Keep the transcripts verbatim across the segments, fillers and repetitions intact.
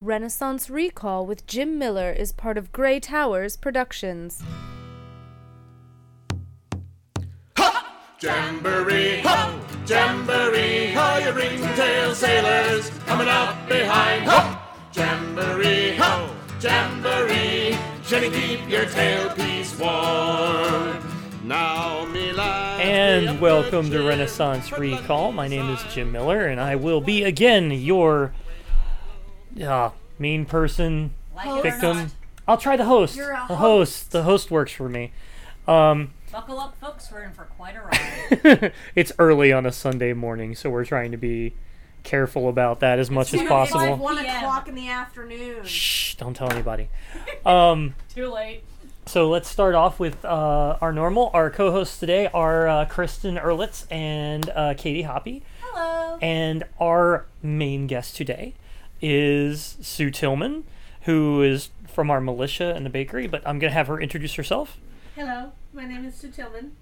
Renaissance Recall with Jim Miller is part of Grey Towers Productions. Jamboree, ho! Jamboree, ho! You ring-tail sailors coming up behind, ho! Jamboree, ho! Jamboree, Jenny, keep your tailpiece warm. Now, me lad, And welcome to Renaissance Recall. My name is Jim Miller, and I will be again your uh, mean person Like victim. I'll try the host. You're a the host. The host works for me. Um, Buckle up, folks. We're in for quite a ride. it's early on a Sunday morning, so we're trying to be careful about that as much as It's possible. like one P M. o'clock in the afternoon. Shh! Don't tell anybody. Um, Too late. So let's start off with uh, our normal. Our co-hosts today are uh, Kristen Ehrlitz and uh, Katie Hoppy. Hello. And our main guest today is Sue Tillman, who is from our militia and the bakery, but I'm going to have her introduce herself. Hello, my name is Sue Tillman.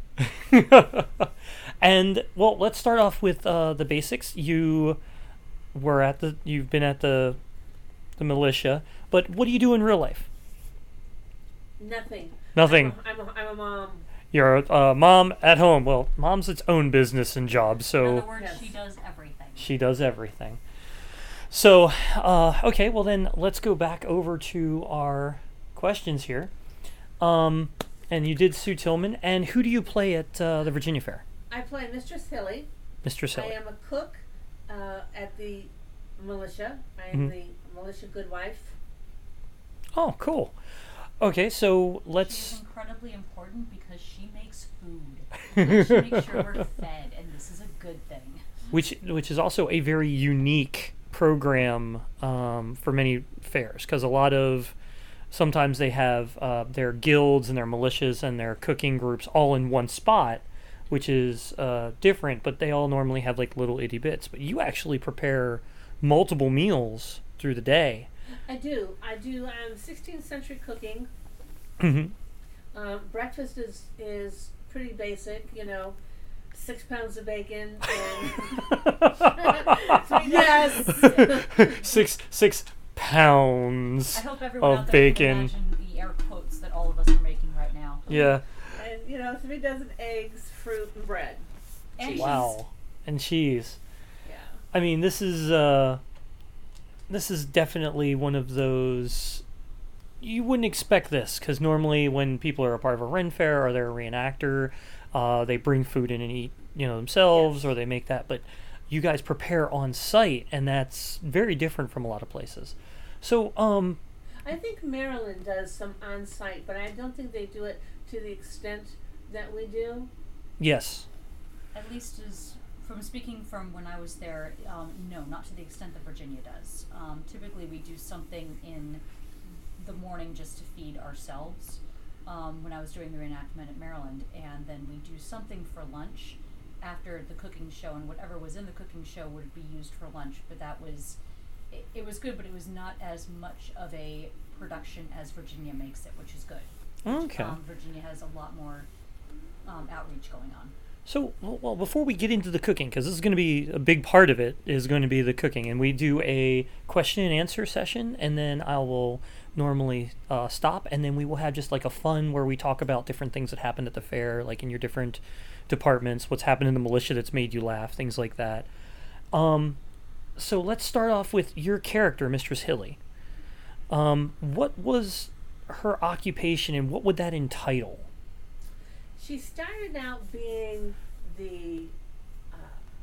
And, well, let's start off with uh, the basics. You were at the, you've been at the, the militia, but what do you do in real life? Nothing. Nothing. I'm a, I'm a, I'm a mom. You're a uh, mom at home. Well, mom's its own business and job, In so other words, Yes. she does everything. she does everything. So, uh, okay, well then let's go back over to our questions here. Um, and you did Sue Tillman, and who do you play at uh, the Virginia Fair? I play Mistress Hilly. Mistress I Hilly. am a cook uh, at the militia. I am Mhm. the militia good wife. Oh, cool. Okay, so She's let's... incredibly important because she makes food. She makes sure we're fed, and this is a good thing. Which, which is also a very unique program um, for many fairs, because a lot of... Sometimes they have uh, their guilds and their militias and their cooking groups all in one spot, which is uh, different, but they all normally have like little itty bits. But you actually prepare multiple meals through the day. I do. I do um, sixteenth century cooking. Mhm. Um, breakfast is is pretty basic, you know. Six pounds of bacon and yes. six six pounds I hope everyone of out there bacon. can imagine the air quotes that all of us are making right now. Yeah. And you know, three dozen eggs, fruit, and bread. And Wow. And cheese. Yeah. I mean, this is uh, this is definitely one of those. You wouldn't expect this, because normally when people are a part of a Ren Fair or they're a reenactor, uh, they bring food in and eat, you know, themselves, Yes. or they make that. But you guys prepare on site, and that's very different from a lot of places. So, um, I think Maryland does some on-site, but I don't think they do it to the extent that we do. yes, At least as from speaking from when I was there, um, no, not to the extent that Virginia does. Um, typically, we do something in the morning just to feed ourselves. Um, when I was doing the reenactment at Maryland, and then we do something for lunch after the cooking show, and whatever was in the cooking show would be used for lunch. But that was, it, it was good, but it was not as much of a production as Virginia makes it, which is good. okay. Um, Virginia has a lot more um, outreach going on. So, well, well, before we get into the cooking, because this is going to be a big part of it, is going to be the cooking. And we do a question and answer session, and then I will normally uh, stop, and then we will have just like a fun where we talk about different things that happened at the fair, like in your different departments, what's happened in the militia that's made you laugh, things like that. Um, so let's start off with your character, Mistress Hilly. Um, what was her occupation, and what would that entitle? She started out being the, uh,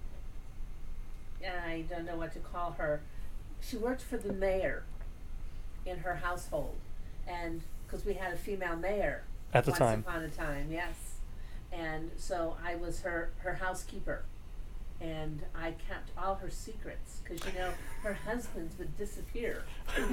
I don't know what to call her. She worked for the mayor in her household, and because we had a female mayor At the once time. upon a time, yes. And so I was her, her housekeeper, and I kept all her secrets because you know her husbands would disappear.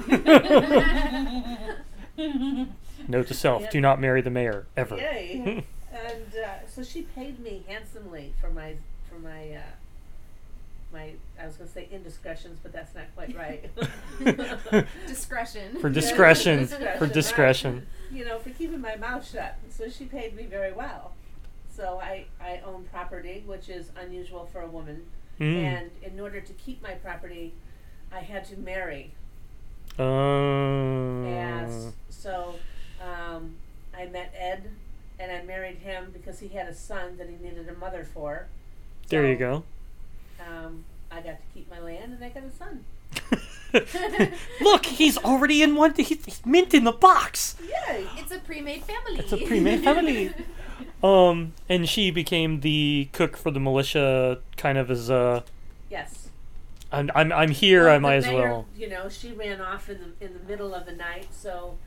Note to self, Yeah. do not marry the mayor, ever. Yay! And uh, so she paid me handsomely for my for my uh, my I was going to say indiscretions, but that's not quite right. Discretion. For discretion. Discretion, For right. discretion. You know, for keeping my mouth shut. So she paid me very well. So I, I own property, which is unusual for a woman. Mm. And in order to keep my property, I had to marry Oh. Yes. So um, I met Ed, and I married him because he had a son that he needed a mother for. There you So, go. Um, I got to keep my land, and I got a son. Look, he's already in one. He's, he's mint in the box. Yay! It's a pre-made family. It's a pre-made family. Um, and she became the cook for the militia, kind of as a. Yes. I'm I'm I'm here. Well, I might the as mayor, well. You know, she ran off in the in the middle of the night, so.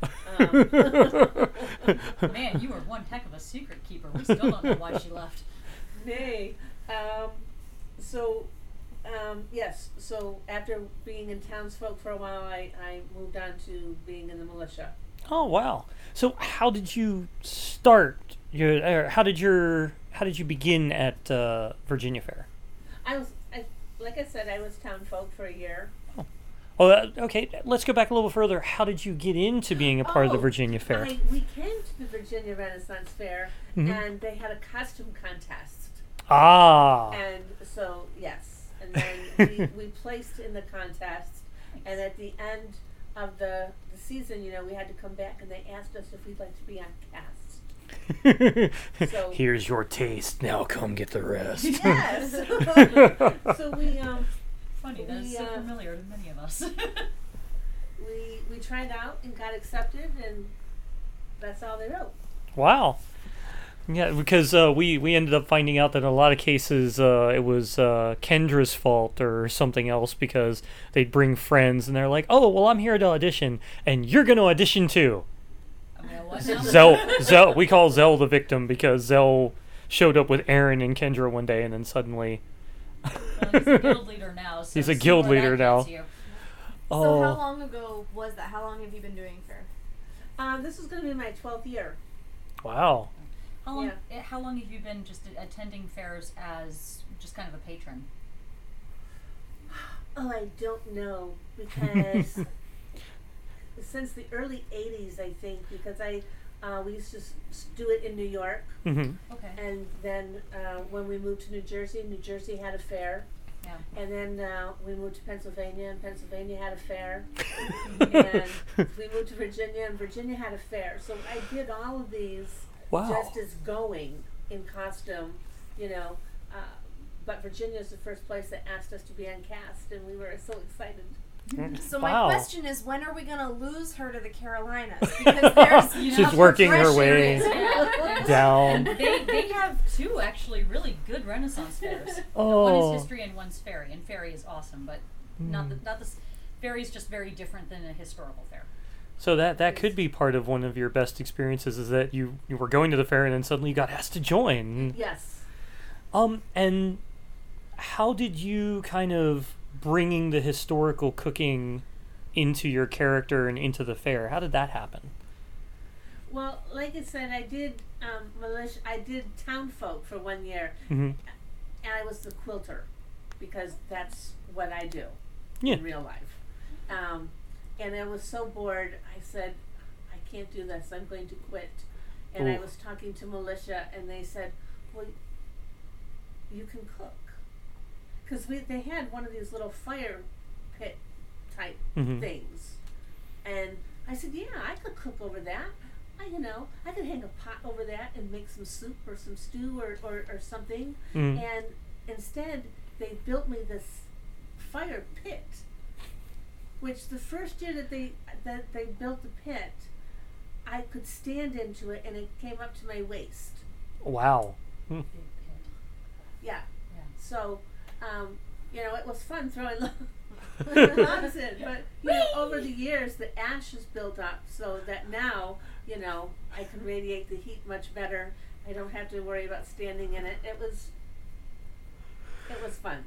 Um, Man, you were one heck of a secret keeper. We still don't know why she left. Nay. Um, so, um, yes. So after being in townsfolk for a while, I, I moved on to being in the militia. Oh wow! So how did you start? Your or how did your how did you begin at uh, Virginia Fair? I was, I, like I said, I was townsfolk for a year. Oh, uh, okay. Let's go back a little further. How did you get into being a part of the Oh, Virginia Fair? I, we came to the Virginia Renaissance Fair, Mhm. and they had a costume contest. Ah. And so, yes. And then we, we placed in the contest, and at the end of the, the season, you know, we had to come back, and they asked us if we'd like to be on cast. So- Here's your taste. Now come get the rest. Yes! So we, um, Funny, that is We, so uh, familiar to many of us. we, we tried out and got accepted, and that's all they wrote. Wow. Yeah, because uh, we we ended up finding out that in a lot of cases uh, it was uh, Kendra's fault or something else because they'd bring friends and they're like, oh, well, I'm here to audition and you're going to audition too. I mean, what now? Zell, Zell, we call Zell the victim because Zell showed up with Aaron and Kendra one day and then suddenly. Well, he's a guild leader now. So He's a see guild where that leader now. gets you. Oh, So how long ago was that? How long have you been doing fair? Um, this is going to be my twelfth year. wow. How long? Yeah. eh, How long have you been just a- attending fairs as just kind of a patron? Oh, I don't know, because since the early eighties, I think, because I uh, we used to s- s- do it in New York, hmm Okay. and then uh, when we moved to New Jersey, New Jersey had a fair, Yeah. and then uh, we moved to Pennsylvania, and Pennsylvania had a fair, and we moved to Virginia, and Virginia had a fair. So I did all of these Wow. just as going in costume, you know. Uh, but Virginia is the first place that asked us to be on cast, and we were so excited. So Wow. my question is, when are we gonna lose her to the Carolinas? Because there's You She's know, working her pressure way is- Yeah. down. they they have two actually really good Renaissance fairs. Oh. One is history and one's fairy, and fairy is awesome, but not the not the s- fairy is just very different than a historical fair. So that that could be part of one of your best experiences is that you, you were going to the fair and then suddenly you got asked to join. Yes. Um, and how did you kind of bringing the historical cooking into your character and into the fair? How did that happen? Well, like I said, I did um, militia. I did townfolk for one year, Mm-hmm. and I was the quilter because that's what I do Yeah. in real life. Um, and I was so bored. I said, I can't do this. I'm going to quit. And I Ooh. was talking to militia, and they said, "Well, you can cook." Because we they had one of these little fire pit type Mhm. things, and I said, "Yeah, I could cook over that. I, you know, I could hang a pot over that and make some soup or some stew or or, or something." Mm. And instead, they built me this fire pit, which the first year that they that they built the pit, I could stand into it, and it came up to my waist. Wow. Big pit. Yeah. Yeah. So, um, you know, it was fun throwing logs in, but you know, over the years, the ash is built up so that now, you know, I can radiate the heat much better. I don't have to worry about standing in it. It was, it was fun.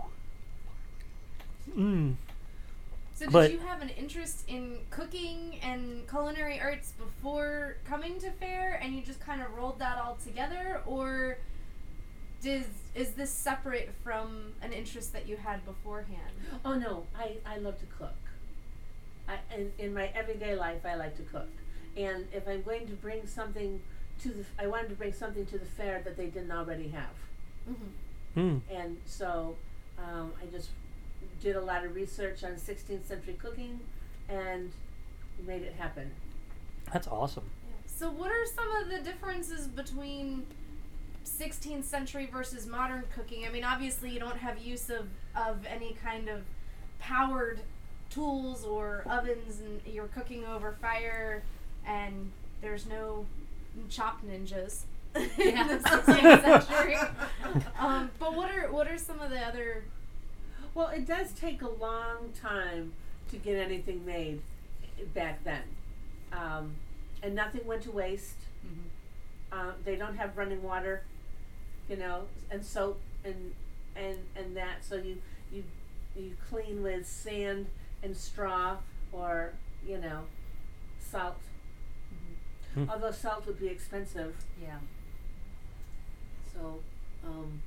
Mm. So did But- you have an interest in cooking and culinary arts before coming to fair, and you just kind of rolled that all together, or does is this separate from an interest that you had beforehand? Oh no, I, I love to cook. I in, in my everyday life, I like to cook, and if I'm going to bring something to the, I wanted to bring something to the fair that they didn't already have. Mm-hmm. Mm. And so um, I just did a lot of research on sixteenth century cooking and made it happen. That's awesome. So what are some of the differences between sixteenth century versus modern cooking? I mean, obviously you don't have use of, of any kind of powered tools or ovens, and you're cooking over fire, and there's no chop ninjas in the sixteenth century. Um, but what are what are some of the other? Well, it does take a long time to get anything made back then, um, and nothing went to waste. Mm-hmm. Um, they don't have running water, you know, and soap and and and that. So you you you clean with sand and straw, or you know, salt. Mm-hmm. Hmm. Although salt would be expensive, Yeah. so um,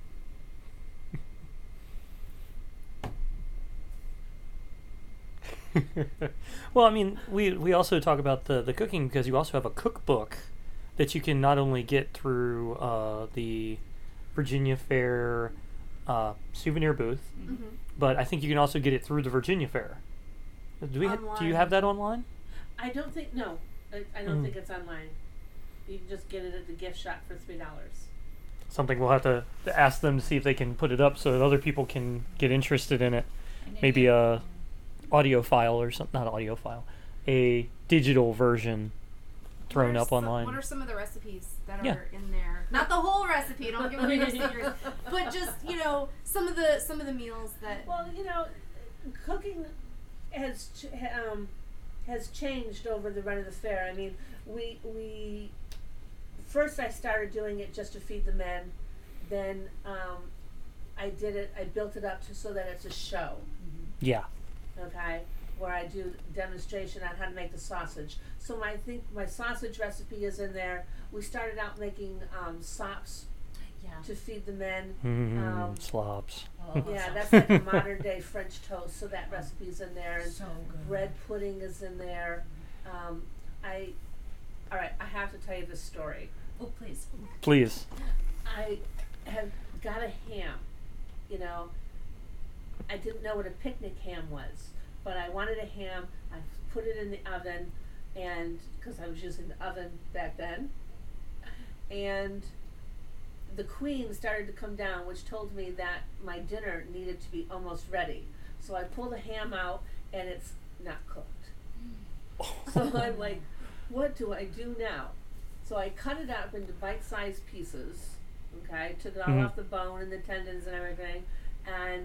Well, I mean, we we also talk about the the cooking because you also have a cookbook that you can not only get through uh, the Virginia Fair uh, souvenir booth, Mm-hmm. but I think you can also get it through the Virginia Fair. Do we? Ha- do you Online. have that online? I don't think no, I, I don't Mm. think it's online. You can just get it at the gift shop for three dollars. Something we'll have to, to ask them to see if they can put it up so that other people can get interested in it. And it- Maybe it- a audio file or something, not audio file, a digital version thrown What are up some- online. What are some of the recipes that Yeah. are in there? Not the whole recipe. Don't give away the secrets. But just you know, some of the some of the meals that. Well, you know, cooking has ch- ha- um, has changed over the run of the fair. I mean, we we first I started doing it just to feed the men. Then um, I did it. I built it up to so that it's a show. Yeah. Okay, where I do demonstration on how to make the sausage. So my, I think my sausage recipe is in there. We started out making um, sops Yeah. to feed the men. Mm, Um, slops. Oh, Yeah, so- that's like a modern day French toast. So that recipe's in there. And so good. bread pudding is in there. Um, I, all right, I have to tell you this story. Oh, please. Please. I have got a ham, you know. I didn't know what a picnic ham was, but I wanted a ham. I put it in the oven, and because I was using the oven back then, and the queen started to come down, which told me that my dinner needed to be almost ready. So I pull the ham out, and it's not cooked. So I'm like, what do I do now? So I cut it up into bite-sized pieces. Okay, took it all Mhm. off the bone and the tendons and everything, and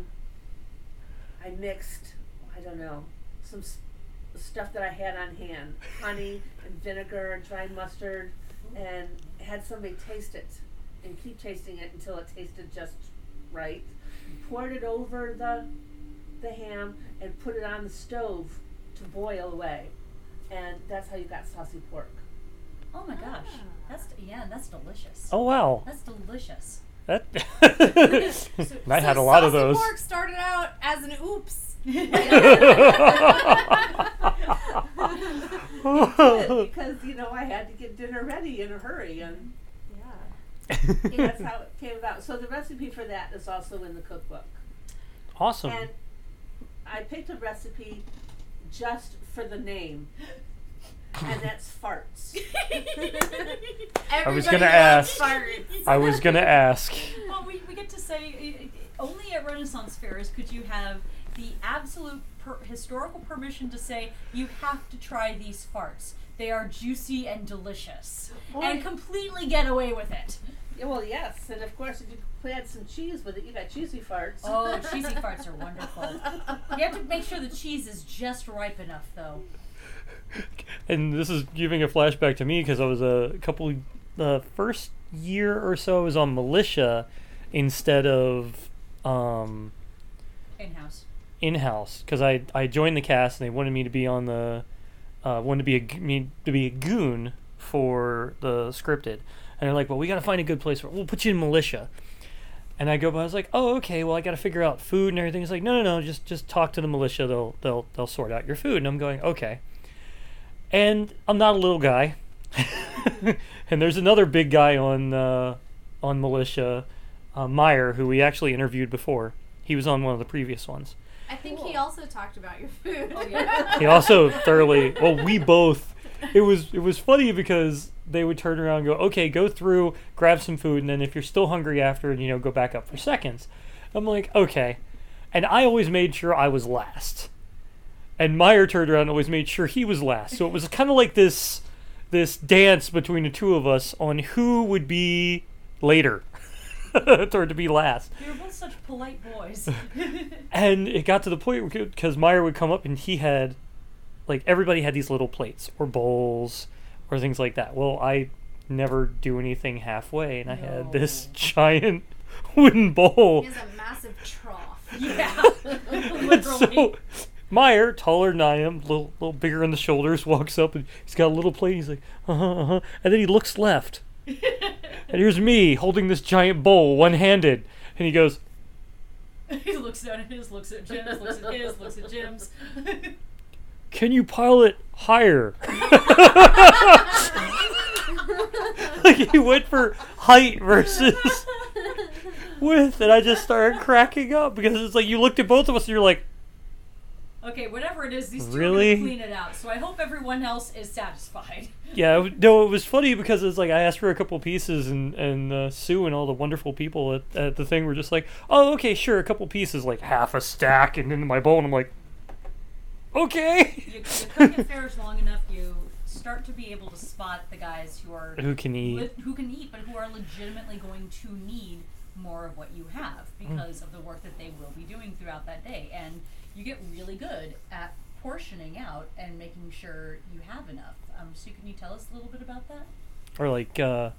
I mixed, I don't know, some s- stuff that I had on hand, honey and vinegar, dry mustard, and had somebody taste it and keep tasting it until it tasted just right. Poured it over the the ham and put it on the stove to boil away, and that's how you got saucy pork. Oh my gosh. That's yeah, that's delicious. Oh wow. That's delicious. That. So- I had So a lot of saucy those. pork started out as an oops. Because you know I had to get dinner ready in a hurry, and Yeah. that's how it came about. So the recipe for that is also in the cookbook. Awesome. And I picked a recipe just for the name, and that's farts. I was Everybody gonna loves ask. farts. I was gonna ask. Well, we, we get to say uh, uh, only at Renaissance fairs could you have the absolute per- historical permission to say you have to try these farts. They are juicy and delicious, and completely get away with it. Yeah, well, yes, and of course if you add some cheese with it, you got cheesy farts. Oh, cheesy farts are wonderful. You have to make sure the cheese is just ripe enough, though. And this is giving a flashback to me because I was a couple, the first year or so I was on militia instead of um, In house. in-house because I I joined the cast and they wanted me to be on the uh, wanted to be a g- me to be a goon for the scripted, and they're like, well, we got to find a good place for we'll put you in militia. And I go, but I was like, oh, okay. Well, I got to figure out food and everything. It's like, no, no, no. Just, just talk to the militia. They'll, they'll, they'll sort out your food. And I'm going, okay. And I'm not a little guy. And there's another big guy on, uh, on militia, uh, Meyer, who we actually interviewed before. He was on one of the previous ones. I think he Cool. also talked about your food. Oh, yeah. He also thoroughly. Well, we both. It was it was funny because they would turn around and go, okay, go through, grab some food, and then if you're still hungry after, you know, go back up for seconds. I'm like, okay. And I always made sure I was last. And Meyer turned around and always made sure he was last. So it was kind of like this this dance between the two of us on who would be later. Or to be last. You're both such polite boys. And it got to the point because Meyer would come up and he had, like, everybody had these little plates or bowls or things like that. Well, I never do anything halfway, and I had this No. giant wooden bowl. He has a massive trough. Yeah. And Literally. so Meyer, taller than I am, little little bigger on the shoulders, walks up and he's got a little plate. He's like, uh huh, uh huh, and then he looks left, and here's me holding this giant bowl, one handed, and he goes, He looks down at his, looks at Jim's, looks at his, looks at Jim's. "Can you pile it higher?" Like he went for height versus width, and I just started cracking up because it's like you looked at both of us and you're like, Okay, whatever it is, these two Really? are going to clean it out. So I hope everyone else is satisfied. yeah, it- no, it was funny because it's like I asked for a couple pieces, and and uh, Sue and all the wonderful people at, at the thing were just like, "Oh, okay, sure, a couple pieces, like half a stack," and into my bowl, and I'm like, "Okay." You, you cook at fairs long enough, you start to be able to spot the guys who are Who can eat? le- who can eat, but who are legitimately going to need more of what you have because of the work that they will be doing throughout that day. And you get really good at portioning out and making sure you have enough. Um, so can you tell us a little bit about that? Or like, uh,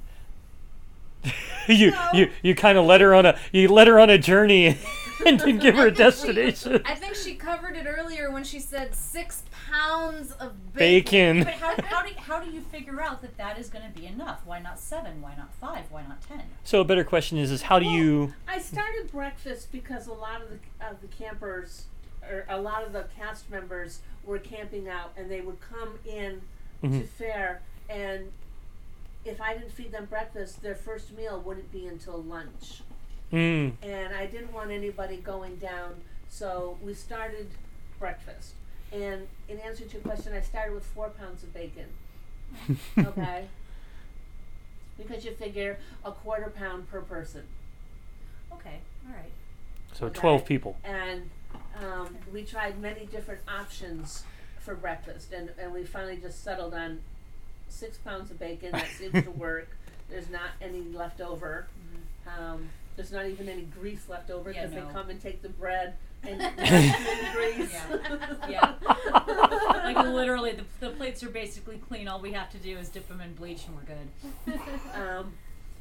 you you you kind of let her on a you let her on a journey and didn't give her a destination. I think she covered it earlier when she said six pounds of bacon. Bacon. But how, how, do, how do you figure out that that is going to be enough? Why not seven? Why not five? Why not ten? So a better question is, is how do you? I started breakfast because a lot of the of the campers, or a lot of the cast members, were camping out, and they would come in to Mhm. fair, and if I didn't feed them breakfast, their first meal wouldn't be until lunch, Mm, and I didn't want anybody going down, so we started breakfast. And in answer to your question, I started with four pounds of bacon. Okay. Because you figure a quarter pound per person. Okay, all right. so Okay. twelve people. And um, we tried many different options for breakfast, and, and we finally just settled on six pounds of bacon. That seems to work. There's not any left over. Um, there's not even any grease left over Yeah, because no. they come and take the bread and dip it in grease. Yeah. Yeah. Like literally, the, the plates are basically clean. All we have to do is dip them in bleach and we're good. Um,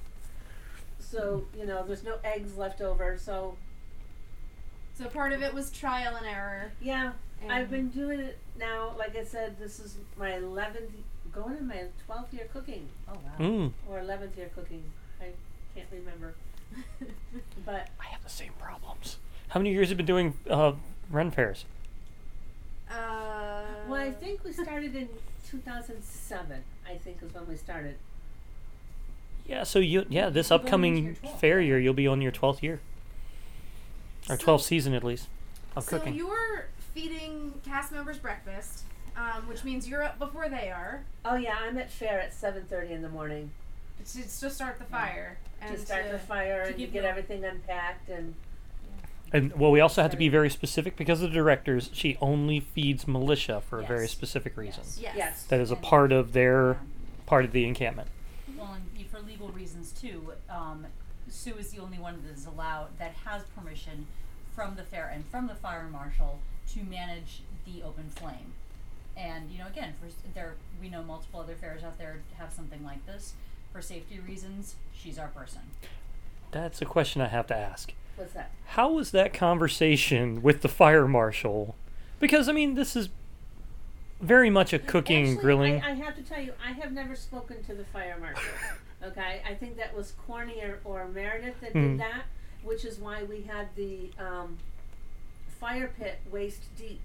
so, you know, there's no eggs left over. So, So part of it was trial and error. yeah, And I've been doing it now. Like I said, this is my eleventh, going in my twelfth year cooking. Oh wow. Mm. Or eleventh year cooking. I can't remember. But I have the same problems. How many years have you been doing uh, Ren fairs? Uh, well, I think we started in two thousand seven. I think is when we started. Yeah, so you yeah this You're going into upcoming your twelfth, fair yeah. year you'll be on your twelfth year, or So- twelfth season at least of So cooking. you're feeding cast members breakfast, um, which means you're up before they are Oh yeah, I'm at fair at seven thirty in the morning to, to start the fire. And to start to- the fire to and to give get your- everything unpacked and And well, we also have to be very specific because of the directors. She only feeds militia for a very Yes. specific reason. Yes. Yes. yes. That is a And- part of their Yeah. part of the encampment. Well, and y- for legal reasons too, um, Sue is the only one that is allowed, that has permission from the fair and from the fire marshal to manage the open flame. And, you know, again, for s- there, we know multiple other fairs out there have something like this. For safety reasons, she's our person. That's a question I have to ask. What's that? How was that conversation with the fire marshal? Because I mean, this is very much a cooking, Actually, grilling. I, I have to tell you, I have never spoken to the fire marshal. Okay, I think that was Corny or, or Meredith that Hmm. did that, which is why we had the um, fire pit waist deep.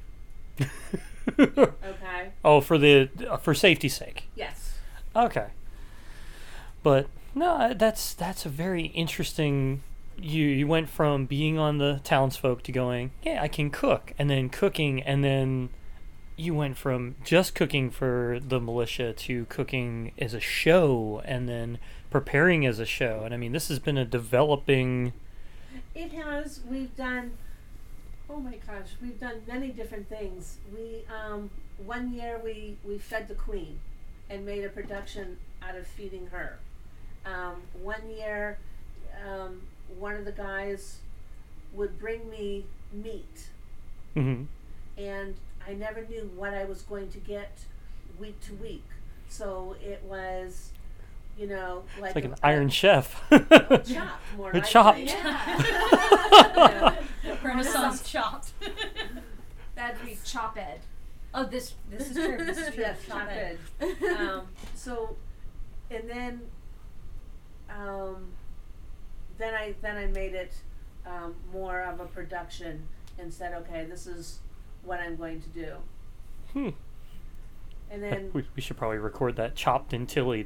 Okay. Oh, for the uh, for safety's sake. Yes. Okay. But no, I- that's that's a very interesting you you went from being on the townsfolk to going, yeah, I can cook, and then cooking, and then you went from just cooking for the militia to cooking as a show, and then preparing as a show. And I mean, this has been a developing. It has. We've done. Oh my gosh, we've done many different things. We um, one year we we fed the Queen, and made a production out of feeding her. Um, one year, um, one of the guys would bring me meat, Mm-hmm. and I never knew what I was going to get week to week. So it was, you know, like, It's like an a- Iron Chef. Chopped, more Or likely. chopped. Yeah. Renaissance chopped. That'd be chop ed. Oh, this this is true. This is true. Yes, Chop chop it. it. um, so, and then, um, then I then I made it um, more of a production and said, okay, this is what I'm going to do. Hmm. And then we, we should probably record that chopped and tillied.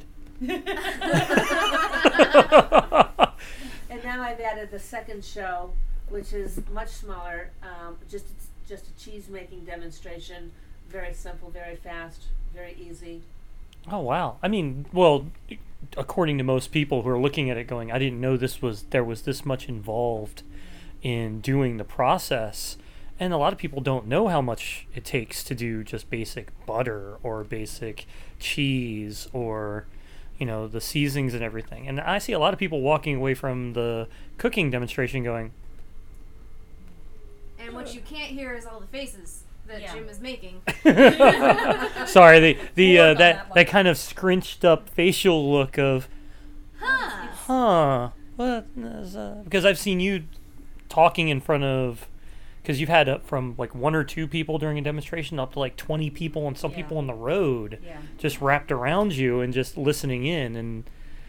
and now I've added the second show, which is much smaller, um, just just a cheese making demonstration. Very simple, very fast, very easy. Oh wow! I mean, well, according to most people who are looking at it, going, "I didn't know this was there was this much involved in doing the process," and a lot of people don't know how much it takes to do just basic butter or basic cheese or, you know, the seasonings and everything. And I see a lot of people walking away from the cooking demonstration going, And what you can't hear is all the faces that Yeah. Jim is making. "Sorry," the the We'll uh, work on that that one. that kind of scrunched up facial look of, Huh. huh, what is, uh, because I've seen you talking in front of, because you've had uh, from like one or two people during a demonstration up to like twenty people and some Yeah. people on the road Yeah. just wrapped around you and just listening in, and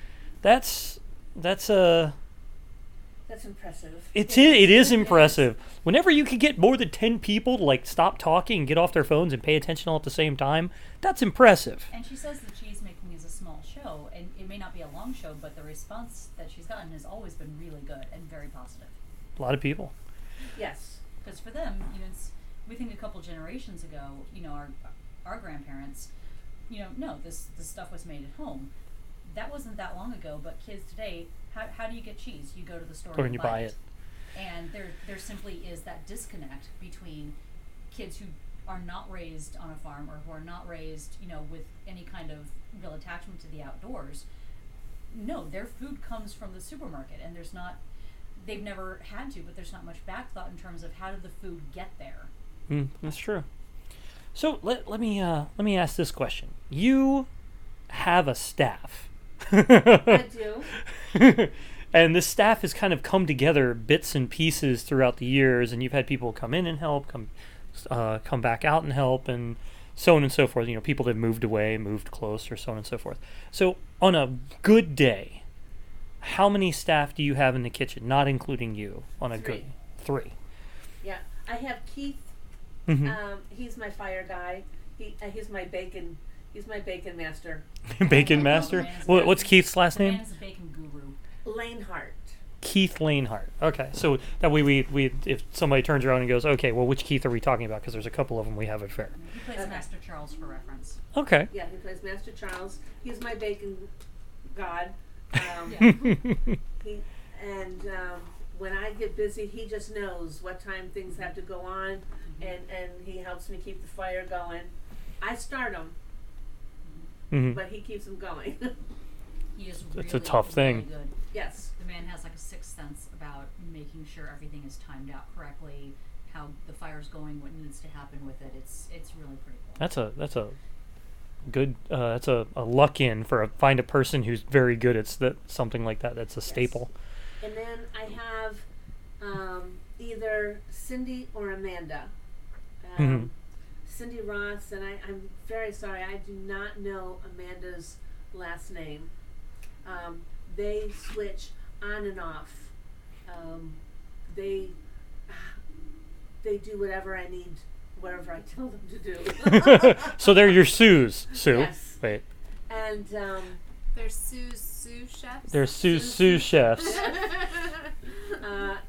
that's that's a That's impressive. it's it, it is impressive. Whenever you can get more than ten people to like stop talking and get off their phones and pay attention all at the same time, that's impressive. And she says the cheese making is a small show, and it may not be a long show, but the response that she's gotten has always been really good and very positive. A lot of people. Yes. Because for them, you know, it's, we think a couple generations ago, you know, our our grandparents, you know, no, this this stuff was made at home. That wasn't that long ago, but kids today, how how do you get cheese? You go to the store Or and you buy it. And there there simply is that disconnect between kids who are not raised on a farm or who are not raised, you know, with any kind of real attachment to the outdoors. No, their food comes from the supermarket, and there's not, they've never had to, but there's not much back thought in terms of how did the food get there. Mm, that's true. So let let me uh, let me ask this question. You have a staff. I do. And this staff has kind of come together bits and pieces throughout the years, and you've had people come in and help, come uh, come back out and help, and so on and so forth. You know, people that moved away, moved closer, so on and so forth. So on a good day, how many staff do you have in the kitchen, not including you, on a Three. good three? Yeah. I have Keith. Mhm. Um, he's my fire guy. He uh, he's my bacon. He's my bacon master. Bacon Oh, Master. man, it's What, bacon. what's Keith's last The name? man is a bacon guru. Lanehart. Keith Lanehart. Okay, so that way we, we if somebody turns around and goes, okay, well, which Keith are we talking about? Because there's a couple of them we have at fair. He plays Okay. Master Charles for reference. Okay. Yeah, he plays Master Charles. He's my bacon god. Um, Yeah. he, and um, when I get busy, he just knows what time things have to go on, and, and he helps me keep the fire going. I start them, hmm but he keeps them going. He is It's really, a tough really thing. good. Yes. The man has like a sixth sense about making sure everything is timed out correctly, how the fire's going, what needs to happen with it. It's it's really pretty cool. That's a that's a good uh, that's a, a luck in for a find a person who's very good at s- that something like that. That's a staple. And then I have um, either Cindy or Amanda. Um, Mhm. Cindy Ross, and I, I'm very sorry, I do not know Amanda's last name. Um, they switch on and off. Um, they they do whatever I need, whatever I tell them to do. So they're your Sues, Sue. Yes. Wait, And um, They're Sue's sous chefs. they're Sue Sue chefs.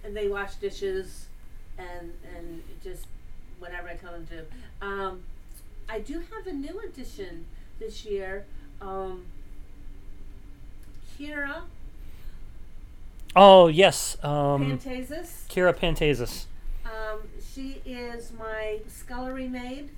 and they wash dishes, and and just whatever I tell them to do. Um, I do have a new addition this year. Um, Kira Oh yes, um, Pantasis. Kira Pantasis. Um, she is my scullery maid.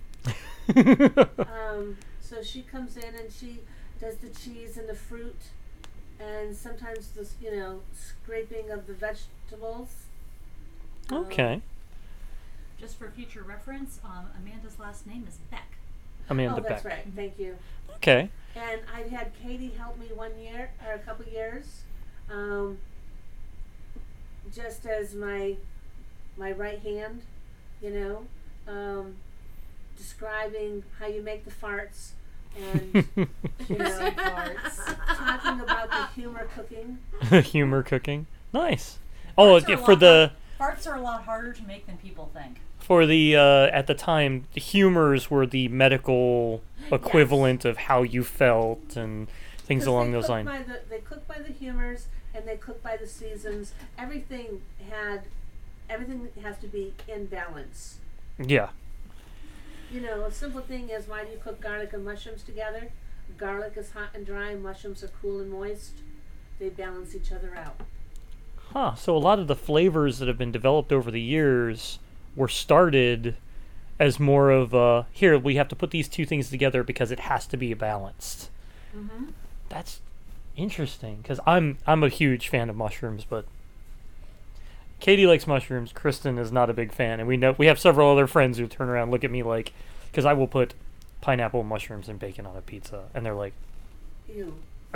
Um, so she comes in and she does the cheese and the fruit, and sometimes the you know scraping of the vegetables. Um, Okay, Just for future reference, um, Amanda's last name is Beck. Amanda oh, that's Beck. right. Thank you. Okay, And I've had Katie help me one year or a couple years, um, just as my my right hand, you know, um, describing how you make the farts and you know, talking about the humor cooking. humor cooking. Nice. Oh, Farts are a for lot the hard- Farts are a lot harder to make than people think. for the uh, at the time, the humors were the medical equivalent of how you felt and things 'Cause along they those cook lines. by the, they cook by the humors and they cook by the seasons. Everything had, everything has to be in balance. Yeah. You know, a simple thing is, why do you cook garlic and mushrooms together? Garlic is hot and dry, mushrooms are cool and moist. They balance each other out. Huh. So a lot of the flavors that have been developed over the years were started as more of a, here, we have to put these two things together because it has to be balanced. Mm-hmm. That's interesting, because I'm I'm a huge fan of mushrooms, but Katie likes mushrooms. Kristen is not a big fan, and we know we have several other friends who turn around and look at me like, because I will put pineapple, mushrooms, and bacon on a pizza, and they're like, Ew.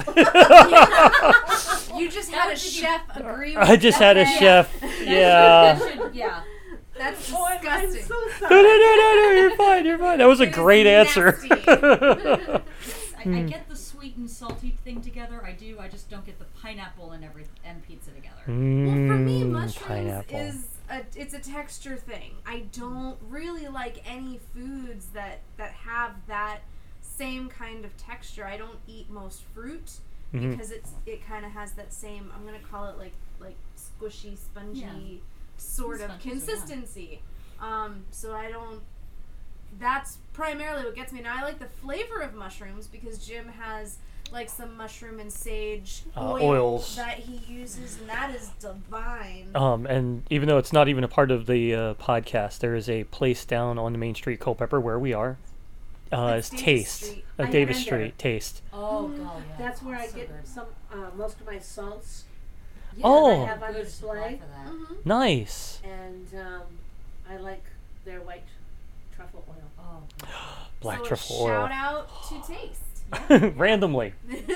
You just had a chef agree with I just had a that. chef. That Yeah. should- yeah. That's Oh, I'm, I'm disgusting. so No, sorry. no, no, no, no, you're fine, you're fine. That was a It is great answer. nasty. I, Hmm. I get the sweet and salty thing together. I do. I just don't get the pineapple and every and pizza together. Well, for me, Mm, mushrooms pineapple. is a it's a texture thing. I don't really like any foods that that have that same kind of texture. I don't eat most fruit Mhm. because it's it kind of has that same. I'm gonna call it like like squishy, spongy Yeah. sort of Sponges are fun. consistency. Um, so I don't. That's primarily what gets me. Now I like the flavor of mushrooms because Jim has like some mushroom and sage Uh, oil oils. that he uses, and that is divine. Um, and even though it's not even a part of the uh, podcast, there is a place down on the main street, Culpeper, where we are. Uh, That's it's Davis Taste. Street. Uh, I've Davis been Street, there. Taste. Oh Mm, god, yeah. That's where I So get good. some uh, most of my salts. Yeah, Oh. they I have on good supply display. for that. Mhm. Nice. And um, I like their white truffle oil. Oh, God. Black so truffle a shout oil. out to Taste. Randomly.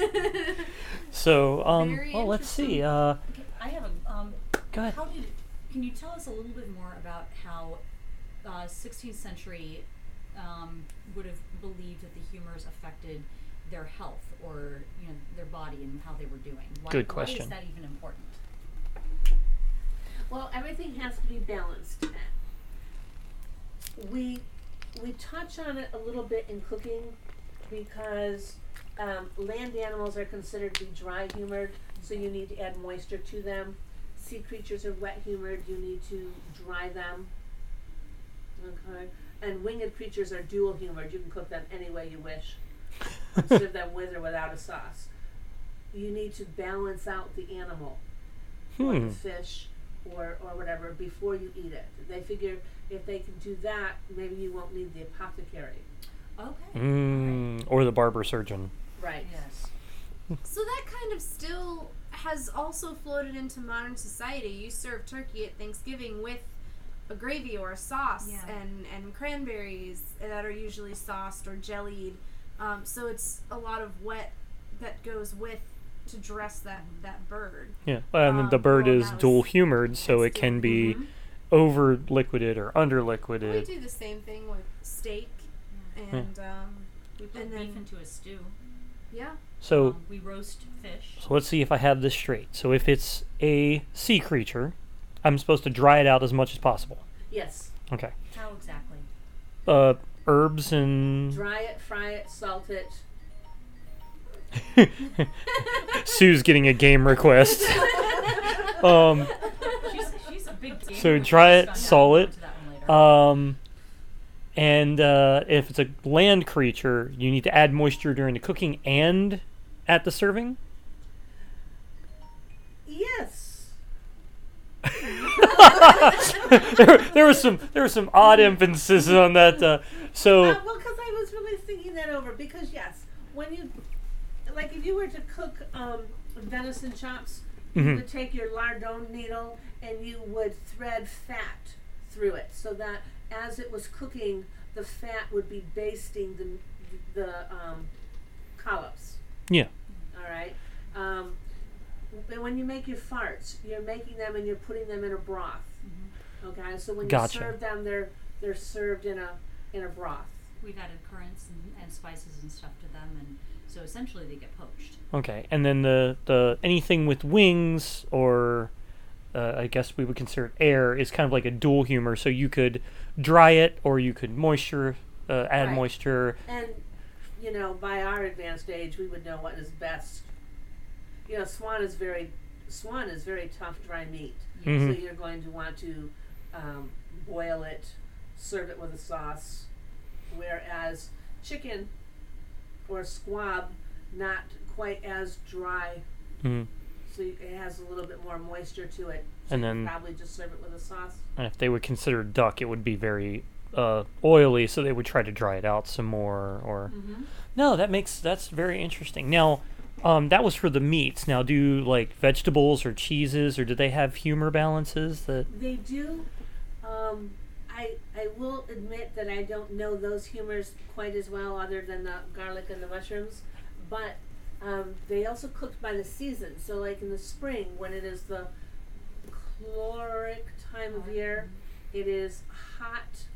So, um, Very well, let's see. interesting. Uh, Okay, I have a um. go ahead. How did? Can you tell us a little bit more about how uh, sixteenth century um, would have believed that the humors affected their health or you know their body and how they were doing? Why, Good Why question. is that even important? Well, everything has to be balanced. We we touch on it a little bit in cooking because um, land animals are considered to be dry humored, so you need to add moisture to them. Sea creatures are wet humored, you need to dry them. Okay. And winged creatures are dual humored, you can cook them any way you wish. Serve them with or without a sauce. You need to balance out the animal or Hmm. the fish or, or whatever before you eat it. They figure if they can do that, maybe you won't need the apothecary. Okay. Mm, or the barber surgeon. Right. Yes. So that kind of still has also floated into modern society. You serve turkey at Thanksgiving with a gravy or a sauce, Yeah. and, and cranberries that are usually sauced or jellied. Um, so it's a lot of wet that goes with to dress that, that bird. Yeah. And Um, the bird well, is that dual was- humored, so it it's can dual- be mhm. over liquided or under We liquided. do the same thing with steak, and um, We put And beef then- into a stew. yeah. So, Um, we roast fish. so let's see if I have this straight. So if it's a sea creature, I'm supposed to dry it out as much as possible. Yes. Okay. How exactly? Uh, herbs and Dry it, fry it, salt it. Sue's getting a game request. Um, She's, Big game. So We dry just it, found out. salt We'll it. go into that one later. Um, and uh, if it's a land creature, you need to add moisture during the cooking and at the serving. Yes. there, there was some there was some odd emphasis on that. Uh, so Uh, well, because I was really thinking that over. Because yes, when you, like, if you were to cook um, venison chops, you Mhm. would take your lardon needle and you would thread fat through it, so that as it was cooking, the fat would be basting the the um, collops. yeah, All right. Um, and when you make your farts, you're making them and you're putting them in a broth. Okay, so when Gotcha. you serve them, they're they're served in a in a broth. We've added currants and, and spices and stuff to them, and so essentially they get poached. okay. And then the the anything with wings or uh, I guess we would consider it air is kind of like a dual humor. So you could dry it or you could moisture uh, add Right. moisture. And you know, by our advanced age, we would know what is best. You know, swan is very swan is very tough, dry meat. Mhm. So you're going to want to um, boil it, serve it with a sauce. Whereas chicken or squab, not quite as dry. Mhm. So you- it has a little bit more moisture to it. So And you then- probably just serve it with a sauce. And if they would consider duck, it would be very uh, oily, so they would try to dry it out some more. Or no, that makes that's very interesting. Now, um, that was for the meats. Now, do like vegetables or cheeses, or do they have humor balances that? They do. Um, I I will admit that I don't know those humors quite as well, other than the garlic and the mushrooms. But um, they also cooked by the season. So, like in the spring, when it is the chloric time of year, it is hot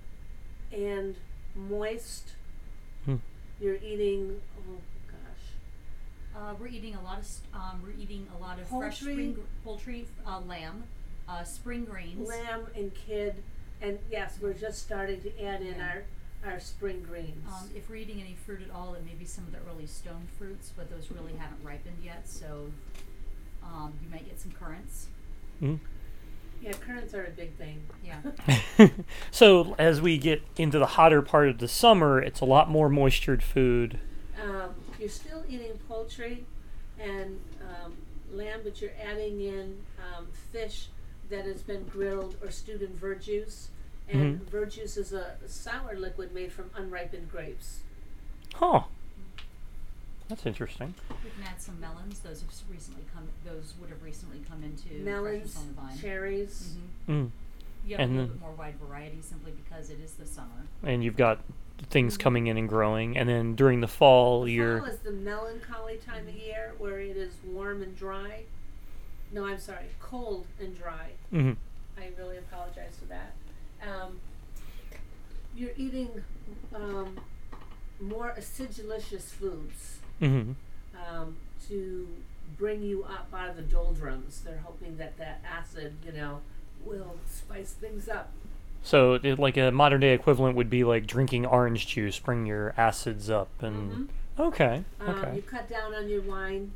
and moist. Hmm. You're eating. Oh gosh. Uh, we're eating a lot of st- um, we're eating a lot of fresh Poultry. spring gr- poultry, uh, lamb, uh, spring grains. Lamb and kid, and yes, we're just starting to add in Yeah. our our spring greens. Um, if we're eating any fruit at all, it may be some of the early stone fruits, but those really haven't ripened yet. So um, you might get some currants. Mm. Yeah, currants are a big thing. Yeah. So as we get into the hotter part of the summer, it's a lot more moistured food. Um, you're still eating poultry and um, lamb, but you're adding in um, fish that has been grilled or stewed in verjuice. And Mhm. verjuice is a sour liquid made from unripened grapes. Huh. That's interesting. We can add some melons. Those have s- recently come. Those would have recently come into Melons, Freshness on the Vine. cherries. Mhm. Mm. You have And a little then- bit more wide variety simply because it is the summer. And you've got things coming in and growing, and then during the fall, you're Fall is the melancholy time of year where it is warm and dry. No, I'm sorry, cold and dry. Mhm. I really apologize for that. Um, you're eating um, more acidulicious foods Mhm. um, to bring you up out of the doldrums. They're hoping that that acid, you know, will spice things up. So, it, like a modern day equivalent would be like drinking orange juice, bring your acids up, and Mhm. okay, Um, okay. You cut down on your wine.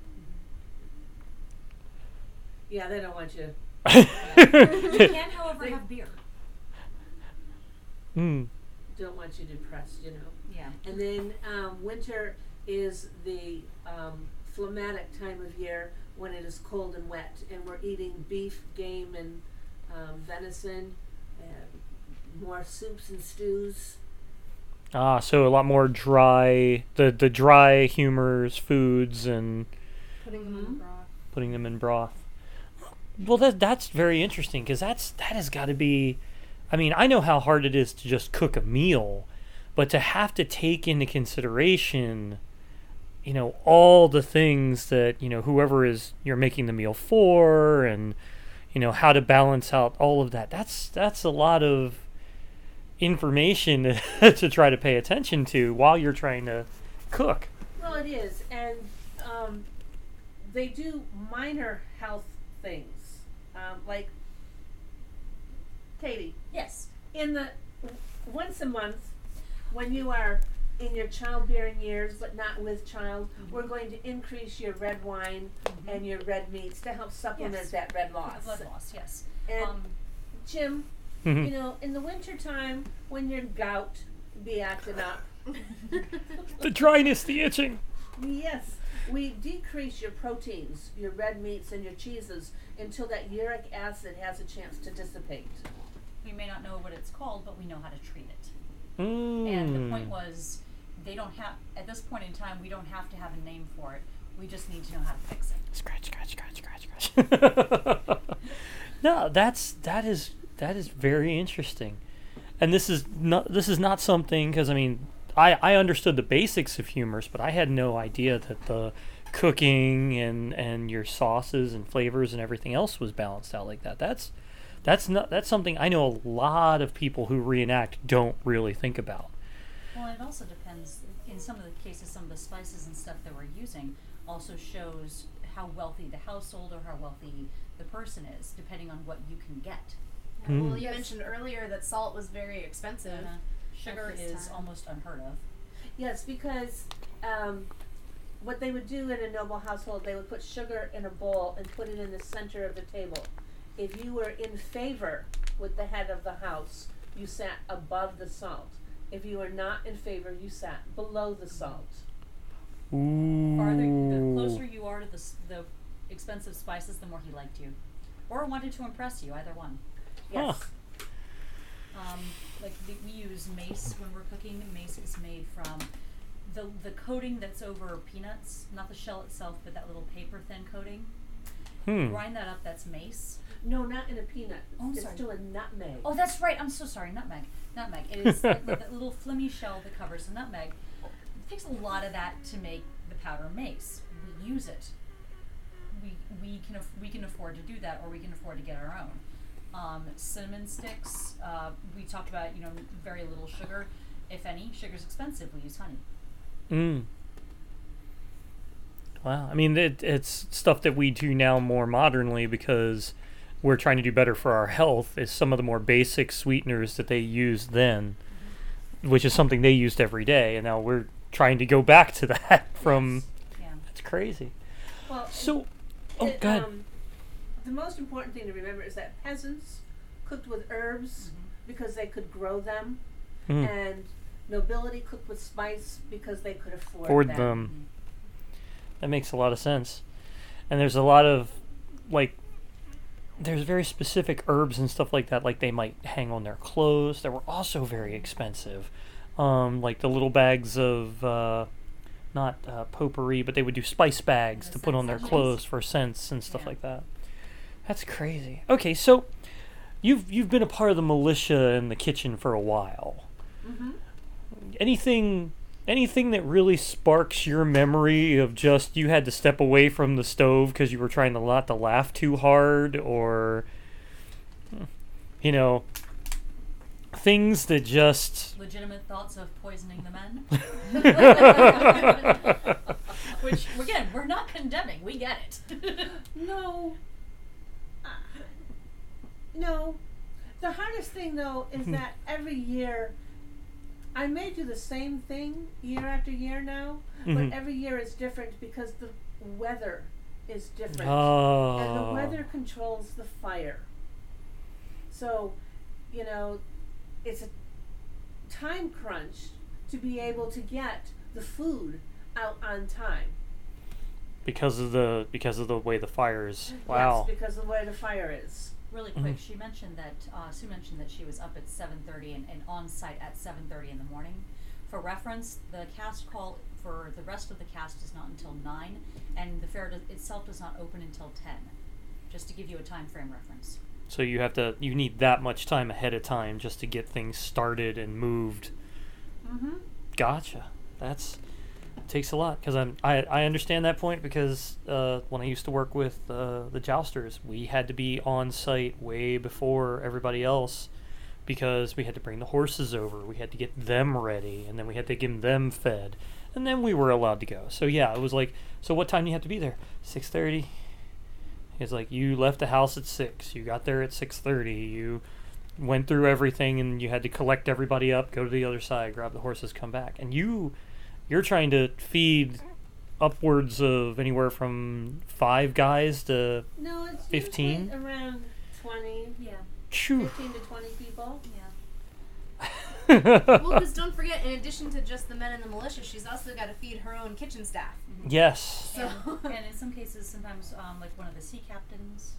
Yeah, they don't want you. You can, however, have beer. Mm. Don't want you depressed, you know. Yeah. And then um, winter is the um, phlegmatic time of year when it is cold and wet, and we're eating beef, game, and um, venison, and more soups and stews. Ah, so a lot more dry, the the dry humors, foods, and Putting them in Mhm. the broth. putting them in broth. Well, that that's very interesting because that's that has got to be. I mean, I know how hard it is to just cook a meal, but to have to take into consideration, you know, all the things that you know whoever is you're making the meal for, and you know how to balance out all of that. That's that's a lot of information to try to pay attention to while you're trying to cook. Well, it is, and um, they do minor health things, um, like Katie. Yes. In the once a month, when you are in your childbearing years but not with child, Mhm. we're going to increase your red wine Mhm. and your red meats to help supplement Yes. that red For the loss. blood loss. Yes. And um, Jim, Mhm. you know, in the wintertime when your gout be acting up, The dryness, the itching. yes, we decrease your proteins, your red meats and your cheeses until that uric acid has a chance to dissipate. We may not know what it's called, but we know how to treat it. Mm. And the point was, they don't have, at this point in time, we don't have to have a name for it. We just need to know how to fix it. Scratch, scratch, scratch, scratch, scratch. No, that's that is that is very interesting, and this is not this is not something, because I mean I I understood the basics of humors, but I had no idea that the cooking and and your sauces and flavors and everything else was balanced out like that. That's that's not that's something I know a lot of people who reenact don't really think about. Well, it also depends, in some of the cases, some of the spices and stuff that we're using also shows how wealthy the household or how wealthy the person is, depending on what you can get. Mm. Well, you Yes. mentioned earlier that salt was very expensive. Uh, sugar this is time. almost unheard of. Yes, because um, what they would do in a noble household, they would put sugar in a bowl and put it in the center of the table. If you were in favor with the head of the house, you sat above the salt. If you were not in favor, you sat below the salt. Ooh. Farther, the closer you are to the, s- the expensive spices, the more he liked you. Or wanted to impress you, either one. Yes. Huh. Um, like the, we use mace when we're cooking. Mace is made from the the coating that's over peanuts, not the shell itself, but that little paper thin coating. Hmm. Grind that up. That's mace. No, not in a peanut. Oh, I'm it's sorry. still a nutmeg. Oh, that's right. I'm so sorry. Nutmeg. Nutmeg. It is that, that little flimmy shell that covers the nutmeg. It takes a lot of that to make the powder mace. We use it. We we can aff- we can afford to do that, or we can afford to get our own. Um, cinnamon sticks. Uh, we talked about, you know, very little sugar, if any. Sugar's expensive. We use honey. Mm. Wow. I mean, it, it's stuff that we do now more modernly because we're trying to do better for our health. Is some of the more basic sweeteners that they used then, which is something they used every day, and now we're trying to go back to that from. Yeah. That's crazy. Well, So, oh, it, go ahead. um, the most important thing to remember is that peasants cooked with herbs because they could grow them, Mhm. and nobility cooked with spice because they could afford, Afford them. them. That makes a lot of sense. And there's a lot of, like, there's very specific herbs and stuff like that, like they might hang on their clothes, that were also very expensive. Um, like the little bags of, uh, not uh, potpourri, but they would do spice bags The to put on their scents. clothes for scents and stuff Yeah. like that. That's crazy. Okay, so you've you've been a part of the militia in the kitchen for a while. Mm-hmm. Anything anything that really sparks your memory of just you had to step away from the stove because you were trying to not to laugh too hard, or you know, things that just Legitimate thoughts of poisoning the men. Which, again, we're not condemning. We get it. No. Uh, no. The hardest thing, though, is Hmm. that every year, I may do the same thing year after year now, Mhm. but every year is different because the weather is different. oh And the weather controls the fire. So, you know, it's a time crunch to be able to get the food out on time. because of the because of the way the fire is. Wow. Yes, because of the way the fire is. Really quick, she mentioned that uh, Sue mentioned that she was up at seven thirty and, and on site at seven thirty in the morning. For reference, the cast call for the rest of the cast is not until nine, and the fair does, itself does not open until ten. Just to give you a time frame reference. So you have to you need that much time ahead of time just to get things started and moved. Mm-hmm. Gotcha. That's takes a lot because I'm I, I understand that point because uh, when I used to work with uh, the jousters, we had to be on site way before everybody else because we had to bring the horses over. We had to get them ready, and then we had to get them fed, and then we were allowed to go. So yeah, it was like, so what time do you have to be there? Six thirty. It's like you left the house at six. You got there at six thirty. You went through everything, and you had to collect everybody up, go to the other side, grab the horses, come back, and you. You're trying to feed upwards of anywhere from five guys to No, it's fifteen? usually around twenty. Yeah. Phew. fifteen to twenty people. Yeah. Well, because don't forget, in addition to just the men in the militia, she's also got to feed her own kitchen staff. Yes. So And, and in some cases, sometimes um, like one of the sea captains.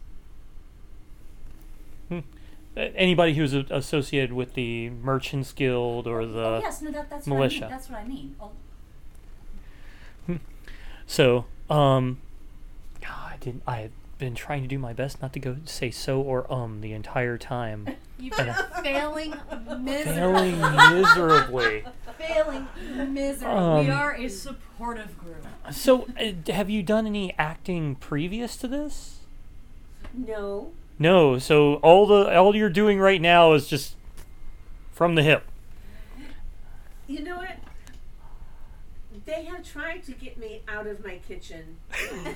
Uh, Anybody who's a- associated with the Merchants Guild or the oh yes, no, that, that's militia. What I mean. That's what I mean. Oh, So, um, I didn't. I had been trying to do my best not to go say so or um the entire time. you've been failing miserably. Failing miserably. Failing miserably. Um, we are a supportive group. So, uh, have you done any acting previous to this? No. No. So all the all you're doing right now is just from the hip. You know what? They have tried to get me out of my kitchen. We're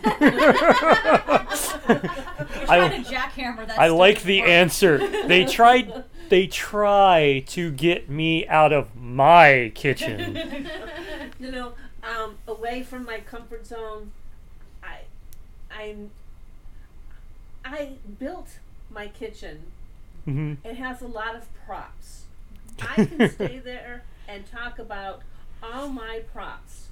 I- trying to jackhammer that. I like stupid the word. answer. They tried. They try to get me out of my kitchen. You know, um, away from my comfort zone. I, I'm. I built my kitchen. hmm It has a lot of props. I can stay there and talk about all my props.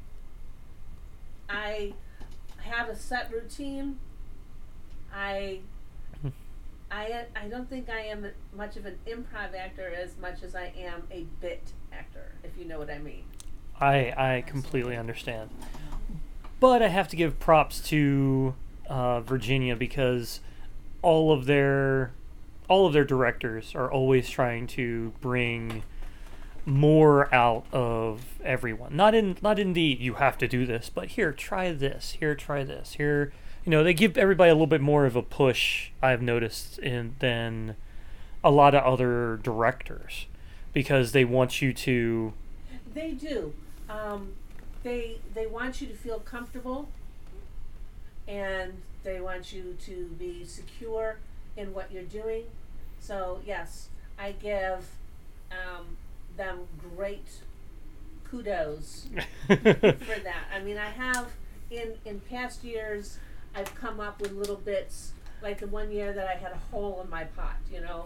I have a set routine. I I I don't think I am much of an improv actor as much as I am a bit actor, if you know what I mean. I I completely understand, but I have to give props to uh, Virginia because all of their all of their directors are always trying to bring more out of everyone. Not in not in the you have to do this, but here try this. Here try this. Here, you know, they give everybody a little bit more of a push. I've noticed in than a lot of other directors because they want you to. They do. Um, they they want you to feel comfortable, and they want you to be secure in what you're doing. So yes, I give um, them great kudos for that. I mean, I have in in past years, I've come up with little bits. Like the one year that I had a hole in my pot, you know.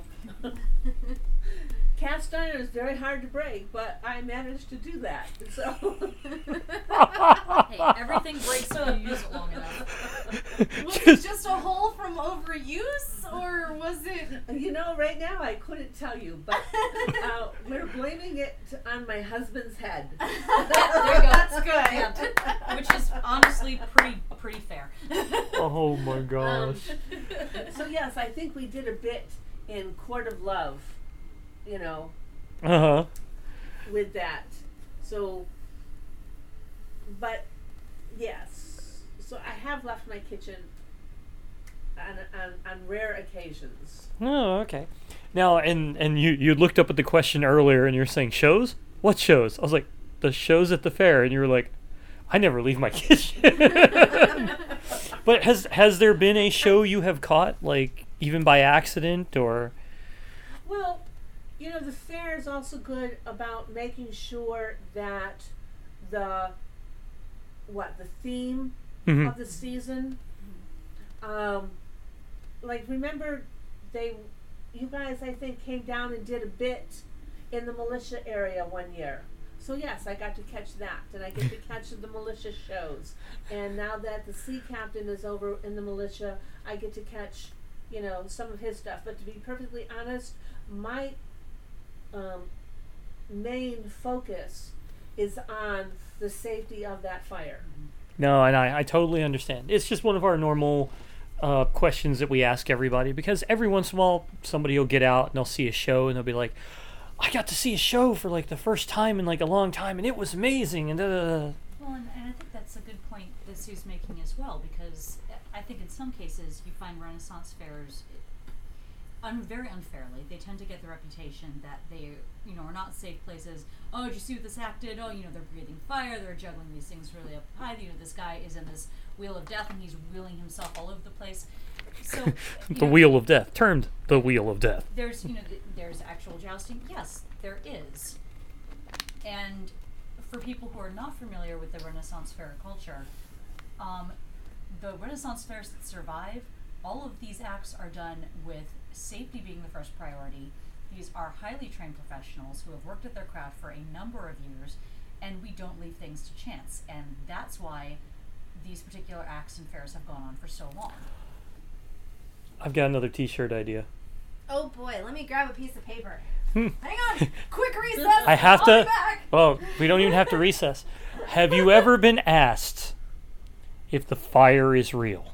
Cast iron is very hard to break, but I managed to do that. So Hey, everything breaks when you use it long enough. Was it just a hole from overuse, or was it? you know, right now I couldn't tell you, but uh, we're blaming it on my husband's head. There you go. That's good. Yeah. Which is honestly pretty pretty fair. Oh my Um, gosh. so yes, I think we did a bit in Court of Love, you know, Uh huh. with that. So, but yes, so I have left my kitchen on on, on rare occasions. Oh, okay. Now, and and you you looked up at the question earlier, and you're saying shows. What shows? I was like, the shows at the fair, and you were like, I never leave my kitchen. But has has there been a show you have caught, like even by accident, or? Well, you know, the fair is also good about making sure that the what the theme Mhm. of the season. Um, like remember, they, you guys, I think came down and did a bit in the militia area one year. So yes, I got to catch that, and I get to catch the militia shows. And now that the sea captain is over in the militia, I get to catch, you know, some of his stuff. But to be perfectly honest, my um, main focus is on the safety of that fire. No, and I, I totally understand. It's just one of our normal uh, questions that we ask everybody because every once in a while somebody will get out and they'll see a show and they'll be like, I got to see a show for like the first time in like a long time and it was amazing and da, da, da. Well, and, and I think that's a good point that Sue's making as well, because I think in some cases you find Renaissance fairs, un- very unfairly, they tend to get the reputation that they, you know, are not safe places. Oh, did you see what this act did? Oh, you know, they're breathing fire, they're juggling these things really up high. You know, this guy is in this wheel of death and he's wheeling himself all over the place. So you The know, Wheel of Death, termed the Wheel of Death. there's, you know, th- there's actual jousting. Yes, there is. And for people who are not familiar with the Renaissance fair culture, um, the Renaissance fairs that survive, all of these acts are done with safety being the first priority, these are highly trained professionals who have worked at their craft for a number of years, and we don't leave things to chance. And that's why these particular acts and fairs have gone on for so long. I've got another T-shirt idea. Oh boy, let me grab a piece of paper. Hmm. Hang on, quick recess. I have I'll to. be back. Oh, we don't even have to recess. Have you ever been asked if the fire is real?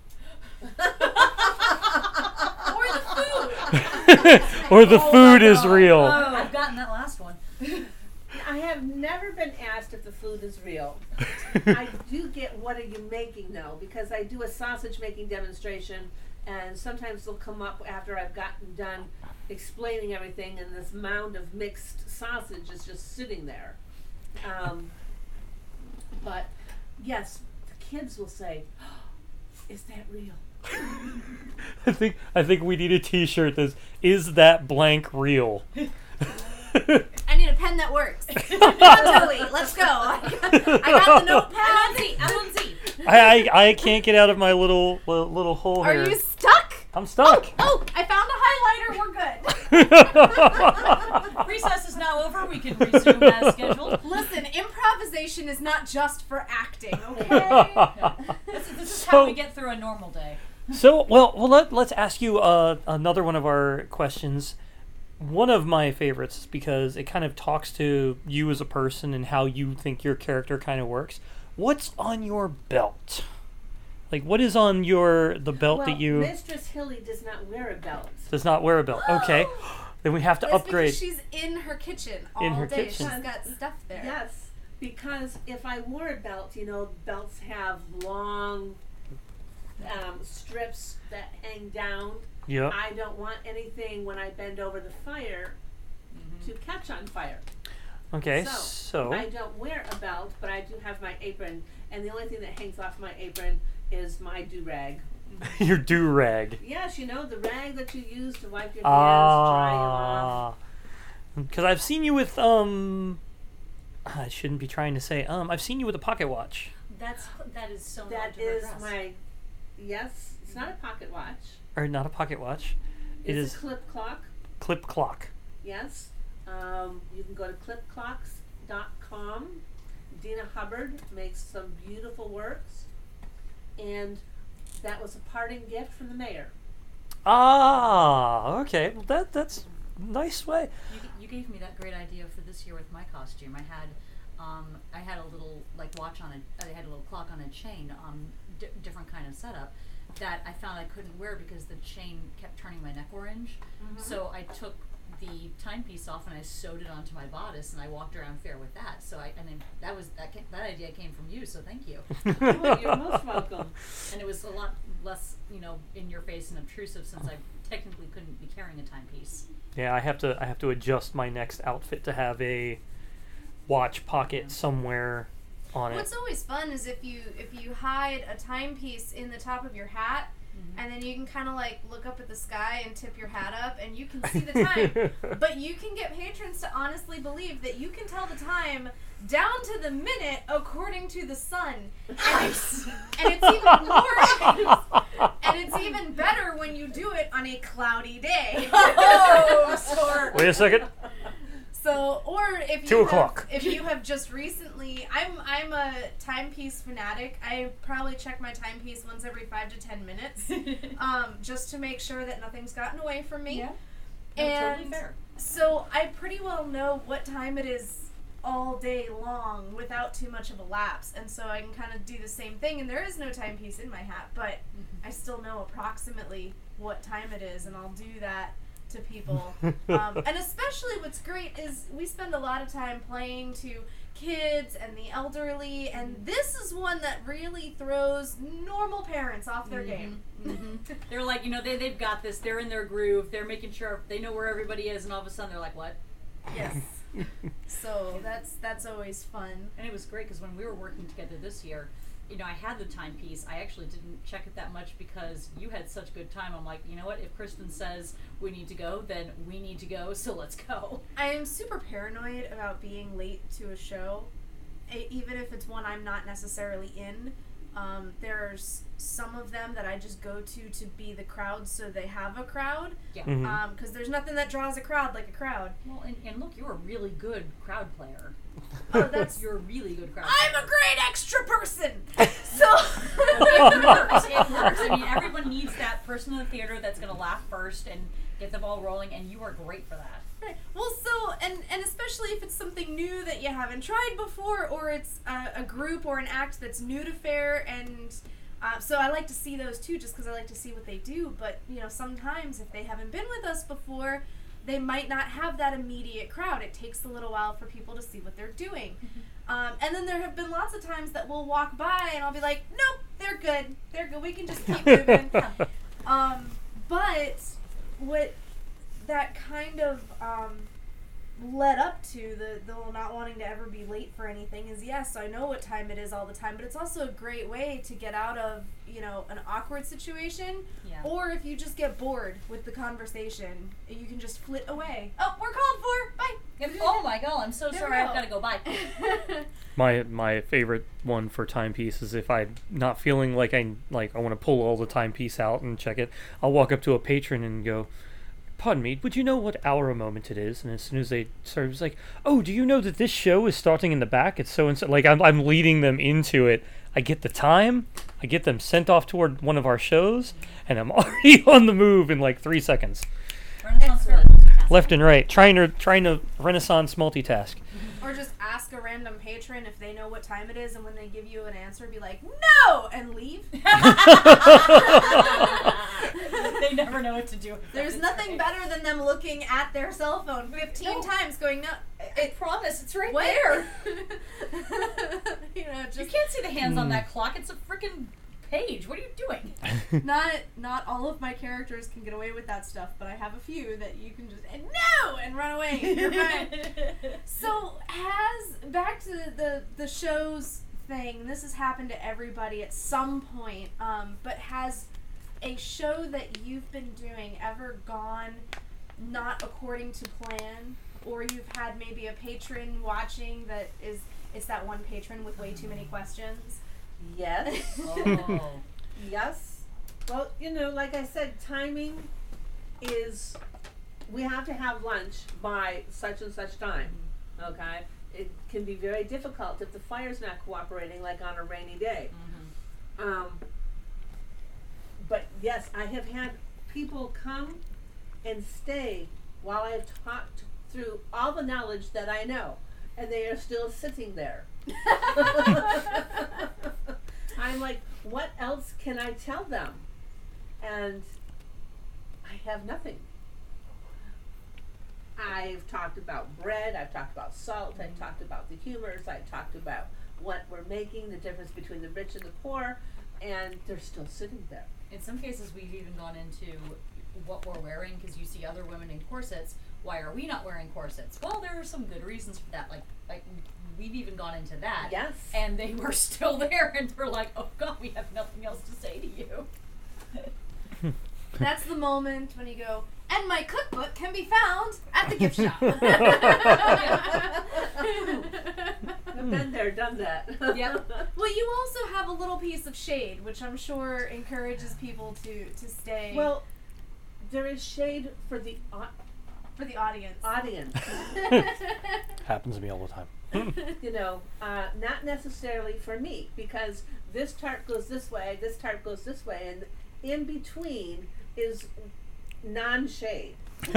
Or the food. Or the Oh food my is God. real? Oh, I've gotten that last one. I have never been asked if the food is real. I do get what are you making though, because I do a sausage making demonstration, and sometimes they'll come up after I've gotten done explaining everything, and this mound of mixed sausage is just sitting there. Um, but yes, the kids will say, oh, "Is that real?" I think I think we need a T-shirt that says, "Is that blank real?" I need a pen that works. Totally. Let's go. I got, I got the notepad. L N Z. I, I I can't get out of my little little, little hole Are here. you stuck? I'm stuck. Oh, I found a highlighter. We're good. Recess is now over. We can resume as scheduled. Listen, improvisation is not just for acting, okay? This is, this is So- how we get through a normal day. So, well, well, let, let's ask you uh, another one of our questions. One of my favorites, because it kind of talks to you as a person and how you think your character kind of works. What's on your belt? Like, what is on your the belt well, that you Mistress Hilly does not wear a belt. does not wear a belt? Okay, then we have to It's upgrade. because she's in her kitchen all In her day. kitchen. She's got stuff there. Yes, because if I wore a belt, you know, belts have long um, strips that hang down. Yep. I don't want anything when I bend over the fire to catch on fire. Okay, So, so I don't wear a belt, but I do have my apron, and the only thing that hangs off my apron is my do-rag. your do rag. Yes, you know, the rag that you use to wipe your hands, dry them off. Ah, because I've seen you with um. I shouldn't be trying to say um. I've seen you with a pocket watch. That's that is so That not to her is dress. my, yes, it's not a pocket watch. Or not a pocket watch. It It's is a clip clock, clip clock. yes. Um, you can go to clip clocks dot com. Dina Hubbard makes some beautiful works, and that was a parting gift from the mayor. Ah, okay. Well, that that's a nice way. You, g- you gave me that great idea for this year with my costume. I had, um, I had a little like watch on a, I had a little clock on a chain, um, di- different kind of setup that I found I couldn't wear because the chain kept turning my neck orange. So I took the timepiece off and I sewed it onto my bodice and I walked around fair with that. So I and then that was that came, that idea came from you. So thank you. Well, you're most welcome. And it was a lot less, you know, in your face and obtrusive since I technically couldn't be carrying a timepiece. Yeah, I have to I have to adjust my next outfit to have a watch pocket somewhere on it. What's always fun is if you if you hide a timepiece in the top of your hat, and then you can kind of like look up at the sky and tip your hat up, and you can see the time. But you can get patrons to honestly believe that you can tell the time down to the minute according to the sun. And it's, and it's even more and it's even better when you do it on a cloudy day. Oh, sort. Wait a second. So, or if you Two have, o'clock. if you have just recently, I'm I'm a timepiece fanatic. I probably check my timepiece once every five to ten minutes, um, just to make sure that nothing's gotten away from me. Yeah. No, And totally fair. so I pretty well know what time it is all day long without too much of a lapse, and so I can kind of do the same thing. And there is no timepiece in my hat, but I still know approximately what time it is, and I'll do that to people. Um, and especially what's great is we spend a lot of time playing to kids and the elderly, and this is one that really throws normal parents off their game. They're like, you know, they, they've got this. They're in their groove. They're making sure they know where everybody is, and all of a sudden they're like, what? Yes. So that's that's always fun. And it was great because when we were working together this year, you know, I had the timepiece. I actually didn't check it that much because you had such good time. I'm like, you know what? If Kristen says we need to go, then we need to go, so let's go. I am super paranoid about being late to a show, e- even if it's one I'm not necessarily in. Um, there's some of them that I just go to to be the crowd, so they have a crowd. Yeah. Mhm. Um, because there's nothing that draws a crowd like a crowd. Well, and, and look, you're a really good crowd player. Oh, that's You're a really good crowd I'm player. a great extra person. So It works. It works. I mean, everyone needs that person in the theater that's going to laugh first and get the ball rolling, and you are great for that. Right. Well, so and and especially if it's something new that you haven't tried before, or it's a, a group or an act that's new to fair, and uh, so I like to see those too, just because I like to see what they do. But you know, sometimes if they haven't been with us before, they might not have that immediate crowd. It takes a little while for people to see what they're doing. Um, and then there have been lots of times that we'll walk by and I'll be like, nope, they're good. They're good. We can just keep moving. um, but what that kind of um, led up to, the, the not wanting to ever be late for anything, is yes, I know what time it is all the time, but it's also a great way to get out of, you know, an awkward situation. Yeah. Or if you just get bored with the conversation, you can just flit away. Oh, we're called for. Bye. Yep. Oh my god, I'm so There sorry. we I've go. got to go. Bye. My my favorite one for timepiece is if I'm not feeling like I like I want to pull all the timepiece out and check it, I'll walk up to a patron and go, "Pardon me, would you know what hour a moment it is?" And as soon as they start, it's like, "Oh, do you know that this show is starting in the back? It's so and so." Like I'm I'm leading them into it. I get the time, I get them sent off toward one of our shows, and I'm already on the move in like three seconds, Renaissance Excellent. really multitasking. left and right, trying to trying to Renaissance multitask. Or just ask a random patron if they know what time it is, and when they give you an answer, be like, no! And leave. They never know what to do with that. There's It's nothing great. better than them looking at their cell phone fifteen No. times going, no, I promise, it's right what? there. you know, just You can't see the hands on Hmm. that clock. It's a freaking page. What are you doing? not not all of my characters can get away with that stuff, but I have a few that you can just and no and run away. You're fine. So has back to the the show's thing. This has happened to everybody at some point. Um, but has a show that you've been doing ever gone not according to plan, or you've had maybe a patron watching that is it's that one patron with way too many questions? Yes. Oh. Yes. Well, you know, like I said, timing is, we have to have lunch by such and such time. Okay? It can be very difficult if the fire's not cooperating, like on a rainy day. Mhm. Um, but yes, I have had people come and stay while I've talked through all the knowledge that I know, and they are still sitting there. I'm like, what else can I tell them? And I have nothing. I've talked about bread, I've talked about salt, I've talked about the humors, I've talked about what we're making, the difference between the rich and the poor, and they're still sitting there. In some cases, we've even gone into what we're wearing because you see other women in corsets. Why are we not wearing corsets? Well, there are some good reasons for that. Like, like we've even gone into that. Yes. And they were still there, and we're like, "Oh God, we have nothing else to say to you." That's the moment when you go, and my cookbook can be found at the gift shop. I've been there, done that. Yep. Well, you also have a little piece of shade, which I'm sure encourages people to, to stay Well, there is shade for the au- for the audience. audience. Happens to me all the time. You know, uh, not necessarily for me, because this tart goes this way, this tart goes this way, and in between is non-shade.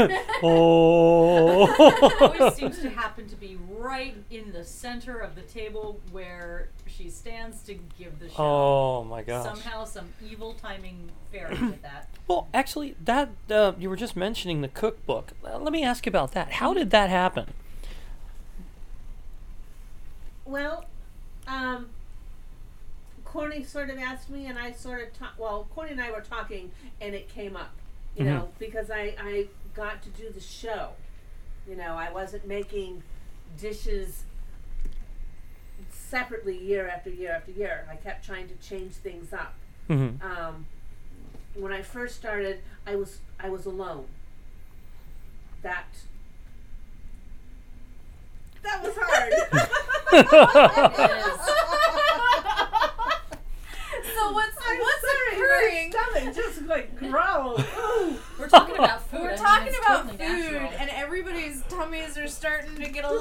Oh. Always seems to happen to be right in the center of the table where she stands to give the show. Oh my gosh. Somehow, some evil timing fairy did that. Well, actually, that uh, you were just mentioning the cookbook. Uh, let me ask you about that. How did that happen? Well, um, Corny sort of asked me, and I sort of ta- well, Corny and I were talking, and it came up, you Mhm. know, because I, I got to do the show. You know, I wasn't making dishes separately year after year after year. I kept trying to change things up. Mm-hmm. Um, when I first started, I was I was alone. That that was hard.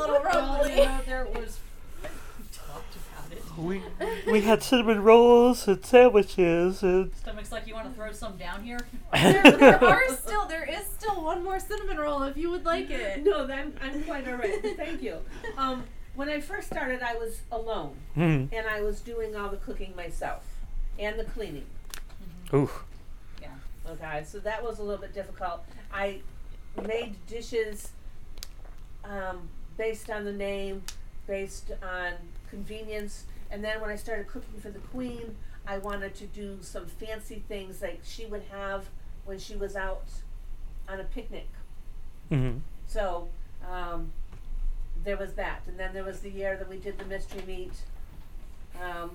little Well, rumbly. you know, there was. We talked about it. We we had cinnamon rolls and sandwiches and Stomach's like, you want to throw some down here? there, there are still there is still one more cinnamon roll if you would like it. No, I'm, I'm quite all right. Thank you. Um, when I first started, I was alone, mm. and I was doing all the cooking myself and the cleaning. Ooh. Yeah. Okay, so that was a little bit difficult. I made dishes um, based on the name, based on convenience, and then when I started cooking for the Queen, I wanted to do some fancy things like she would have when she was out on a picnic. Mm-hmm. So um, there was that, and then there was the year that we did the mystery meat. Um,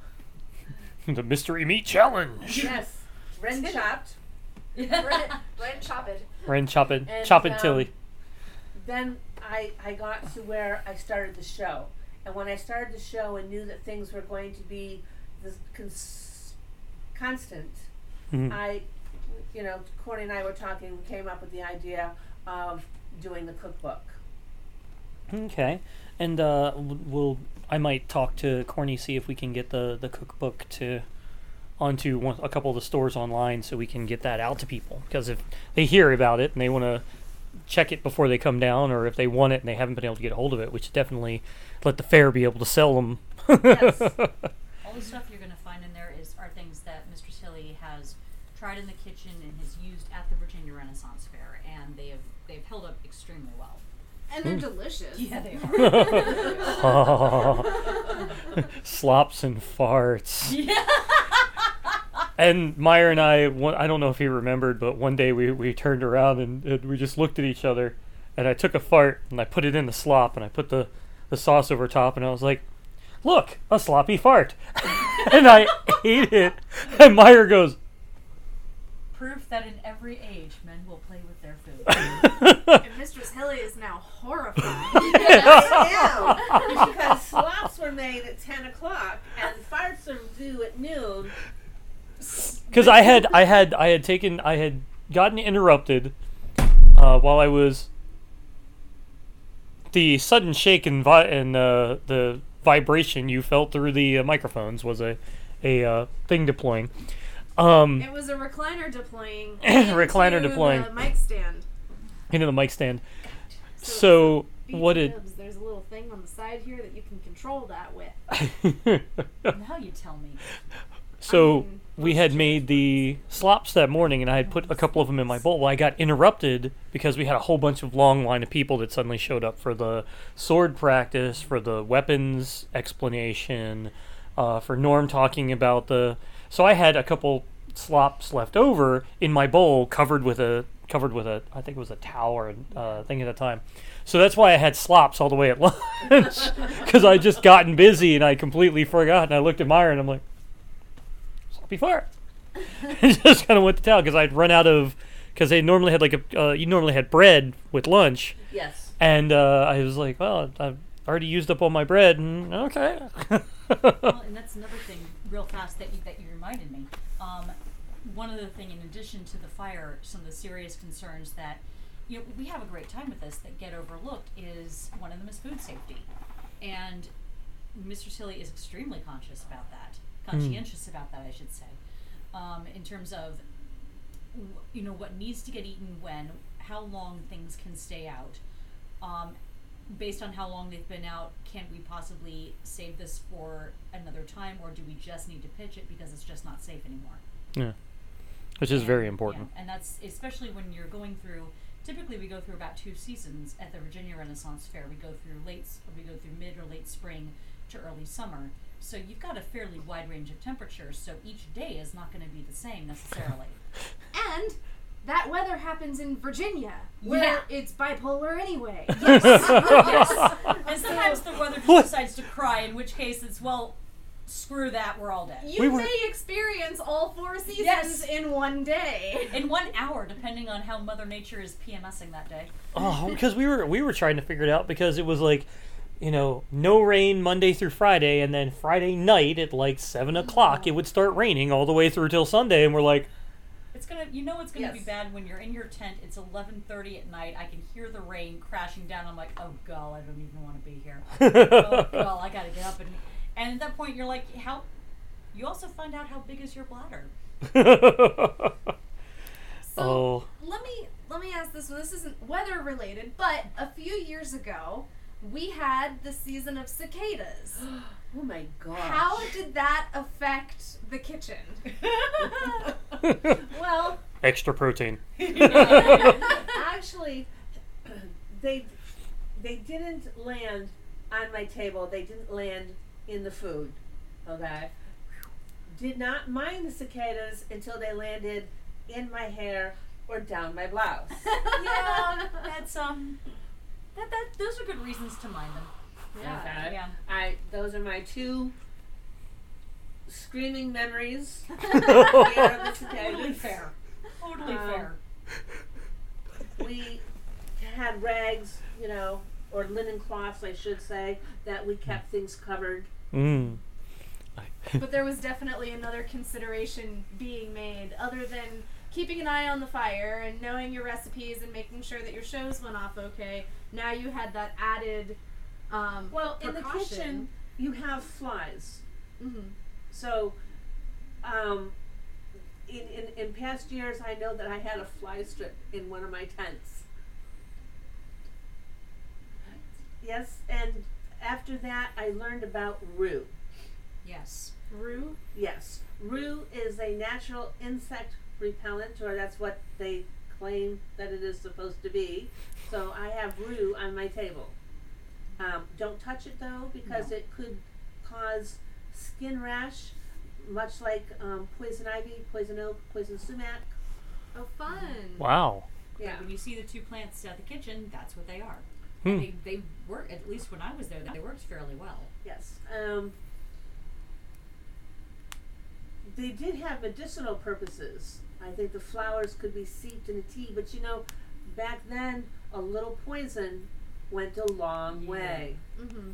The mystery meat challenge. yes, Ren chopped. Ren, Ren chop it. Ren chop it, And, chop it, um, Tilly. Then I I got to where I started the show, and when I started the show and knew that things were going to be this cons- constant, Mhm. I, you know, Corny and I were talking, we came up with the idea of doing the cookbook. Okay, and uh, w- we'll. I might talk to Corny, see if we can get the, the cookbook to onto one, a couple of the stores online, so we can get that out to people. Because if they hear about it and they want to check it before they come down, or if they want it and they haven't been able to get a hold of it, which definitely let the fair be able to sell them. Yes. All the stuff you're going to find in there is are things that Mistress Hilly has tried in the kitchen and has used at the Virginia Renaissance Fair, and they have they've held up extremely well. And they're delicious. Yeah, they are. Slops and farts. Yeah. And Meyer and I, one, I don't know if he remembered, but one day we, we turned around and, and we just looked at each other, and I took a fart and I put it in the slop and I put the, the sauce over top, and I was like, look, a sloppy fart. And I ate it, and Meyer goes, Proof that in every age men will play with their food. And Mistress Hilly is now horrified. I am, because slops were made at ten o'clock and farts are due at noon. because I had I had I had taken I had gotten interrupted uh, while I was the sudden shake and vi- and uh, the vibration you felt through the uh, microphones was a a uh, thing deploying. Um, It was a recliner deploying. Recliner into deploying. The mic stand. into the mic stand. So B T what did? Dubs, there's a little thing on the side here that you can control that with. Now you tell me. So I mean, we had made the slops that morning, and I had put a couple of them in my bowl. Well, I got interrupted because we had a whole bunch of long line of people that suddenly showed up for the sword practice, for the weapons explanation, uh, for Norm talking about the. So I had a couple slops left over in my bowl, covered with a covered with a I think it was a towel or a uh, thing at the time. So that's why I had slops all the way at lunch, because I just gotten busy and I completely forgot. And I looked at Meyer and I'm like, sloppy fart. And just kind of went to town because I'd run out of because they normally had like a uh, you normally had bread with lunch, Yes. and uh, I was like, well, I've already used up all my bread, and okay. Well, and that's another thing, real fast, that you that you reminded me. Um, one other thing, in addition to the fire, some of the serious concerns that you know we have a great time with this that get overlooked is one of them is food safety, and Mister Tilly is extremely conscious about that, conscientious about that, I should say, um, in terms of w- you know what needs to get eaten when, how long things can stay out. Um, based on how long they've been out, can we possibly save this for another time, or do we just need to pitch it because it's just not safe anymore? Yeah, which is And- very important. yeah, and that's especially when you're going through. Typically, we go through about two seasons at the Virginia Renaissance Fair. We go through late, s- we go through mid or late spring to early summer. So you've got a fairly wide range of temperatures. So each day is not going to be the same necessarily. And that weather happens in Virginia, where Yeah. it's bipolar anyway. Yes. And sometimes the weather just What? decides to cry, in which case it's, well, screw that, we're all dead. You We were- may experience all four seasons Yes. in one day. In one hour, depending on how Mother Nature is PMSing that day. Oh, because we were we were trying to figure it out because it was like, you know, no rain Monday through Friday, and then Friday night at like seven o'clock it would start raining all the way through till Sunday, and we're like, It's gonna, you know, it's gonna Yes. be bad when you're in your tent. It's eleven thirty at night. I can hear the rain crashing down. I'm like, oh god, I don't even want to be here. Oh god, I gotta get up and. And at that point, you're like, how? You also find out how big is your bladder. So Oh. let me let me ask this one. This isn't weather related, but a few years ago, we had the season of cicadas. Oh my god. How did that affect the kitchen? Well, Extra protein. actually, they they didn't land on my table. They didn't land in the food. Okay. Did not mind the cicadas until they landed in my hair or down my blouse. Yeah, that's um, that that those are good reasons to mind them. Okay. Yeah. I those are my two screaming memories. Totally Cicadas. fair. Totally Um, fair. We had rags, you know, or linen cloths, I should say, that we kept things covered. Mm. But there was definitely another consideration being made other than keeping an eye on the fire and knowing your recipes and making sure that your shows went off okay. Now you had that added um, Well, in the precaution. kitchen, you have flies. Mhm. So, um, in, in, in past years, I know that I had a fly strip in one of my tents. Yes, and after that, I learned about rue. Yes. Rue? Yes, rue is a natural insect repellent, or that's what they claim that it is supposed to be. So I have rue on my table. Um, don't touch it though, because No. it could cause skin rash, much like um, poison ivy, poison oak, poison sumac. Oh, fun. Wow. Yeah. When you see the two plants at the kitchen, that's what they are. Hmm. And they they work. At least when I was there, they worked fairly well. Yes. Um, they did have medicinal purposes. I think the flowers could be steeped in the tea, but you know, back then, a little poison went a long Yeah. way. Mm-hmm.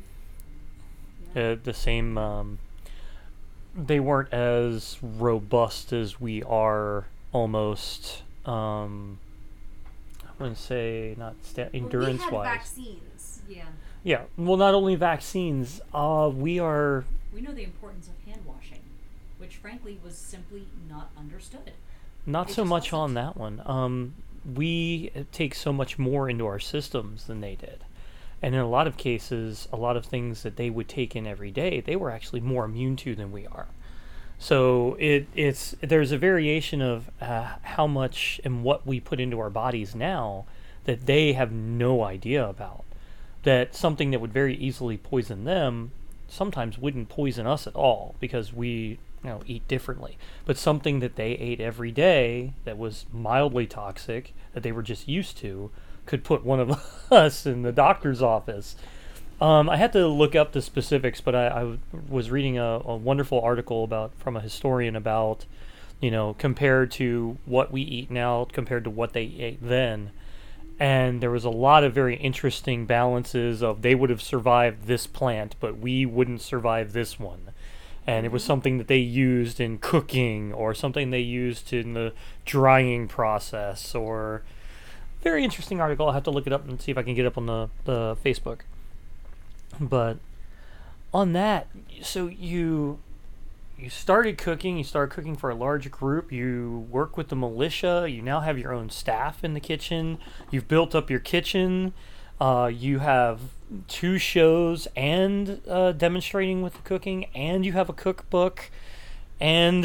Uh, the same. Um, they weren't as robust as we are. Almost. Um, I wouldn't say not sta- endurance we had wise. vaccines. Yeah. Yeah. Well, not only vaccines. Uh, we are. We know the importance of hand washing, which frankly was simply not understood. Not It so just much on wasn't. that one. Um, we take so much more into our systems than they did. And in a lot of cases, a lot of things that they would take in every day, they were actually more immune to than we are. So it it's there's a variation of uh, how much and what we put into our bodies now that they have no idea about. That something that would very easily poison them sometimes wouldn't poison us at all because we you know eat differently. But something that they ate every day that was mildly toxic that they were just used to could put one of us in the doctor's office. Um, I had to look up the specifics, but I, I w- was reading a, a wonderful article about from a historian about, you know, compared to what we eat now compared to what they ate then. And there was a lot of very interesting balances of they would have survived this plant, but we wouldn't survive this one. And it was something that they used in cooking or something they used in the drying process or... Very interesting article. I'll have to look it up and see if I can get it up on the, the Facebook. But on that, so you you started cooking, you started cooking for a large group, you work with the militia, you now have your own staff in the kitchen, you've built up your kitchen, uh, you have two shows and uh, demonstrating with the cooking, and you have a cookbook, and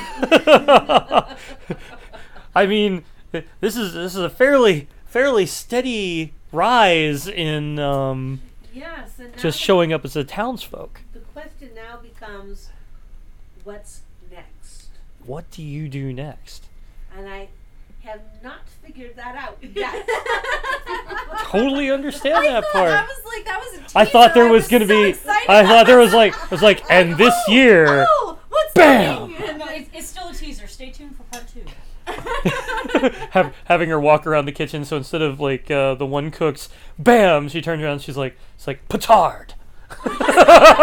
I mean, this is this is a fairly fairly steady rise in um, Yes, and now just showing up as a townsfolk. the question now becomes, what's next? What do you do next? And I have not figured that out yet. Totally understand I that thought part. I was like, that was a teaser. I thought there was, was gonna so be. excited. I thought there was like. I was like, and this year, Oh, what's Bam! coming? No, it's, it's still a teaser. Stay tuned for part two. have, having her walk around the kitchen. So instead of like uh, the one cooks, bam, she turns around. And she's like, it's like petard,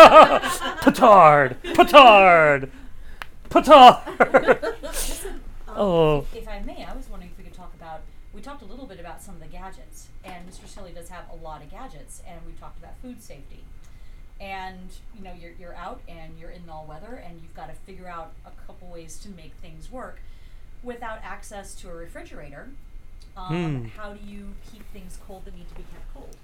petard, petard, petard. Listen, Um, Oh. If, if I may, I was wondering if we could talk about. We talked a little bit about some of the gadgets, and Mister Silly does have a lot of gadgets, and we talked about food safety. And you know, you're you're out and you're in all weather, and you've got to figure out a couple ways to make things work without access to a refrigerator. Um, Hmm. How do you keep things cold that need to be kept cold?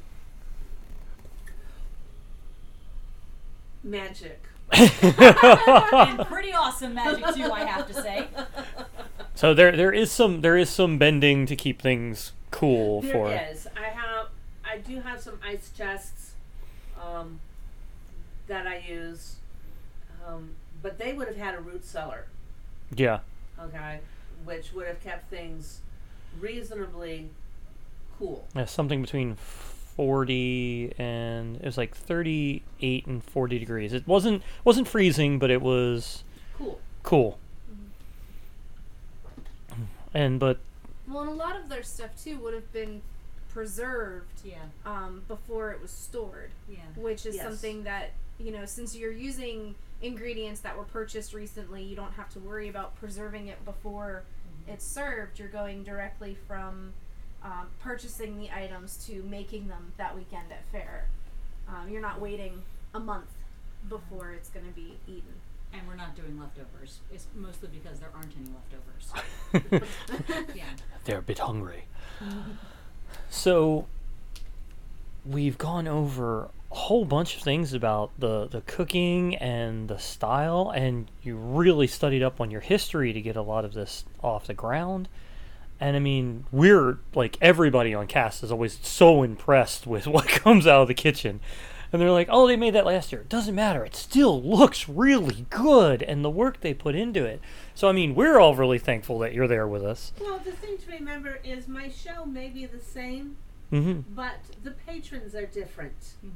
Magic. And pretty awesome magic too, I have to say. So there there is some there is some bending to keep things cool There for. is. I have. I do have some ice chests um, that I use, um, but they would have had a root cellar. Yeah. Okay, which would have kept things reasonably cool. Yeah, something between forty and it was like thirty-eight and forty degrees. It wasn't wasn't freezing, but it was Cool. cool. And but Well, and a lot of their stuff too would have been preserved Yeah, um, before it was stored, yeah. which is Yes. something that, you know, since you're using ingredients that were purchased recently, you don't have to worry about preserving it before it's served. You're going directly from um, purchasing the items to making them that weekend at fair. Um, you're not waiting a month before it's going to be eaten. And we're not doing leftovers. It's mostly because there aren't any leftovers. Yeah. they're a bit hungry. So we've gone over a whole bunch of things about the, the cooking and the style, and you really studied up on your history to get a lot of this off the ground. And I mean, we're like everybody on cast is always so impressed with what comes out of the kitchen. And they're like, oh, they made that last year. It doesn't matter. It still looks really good, and the work they put into it. So, I mean, we're all really thankful that you're there with us. Well, the thing to remember is my show may be the same, Mm-hmm. but the patrons are different.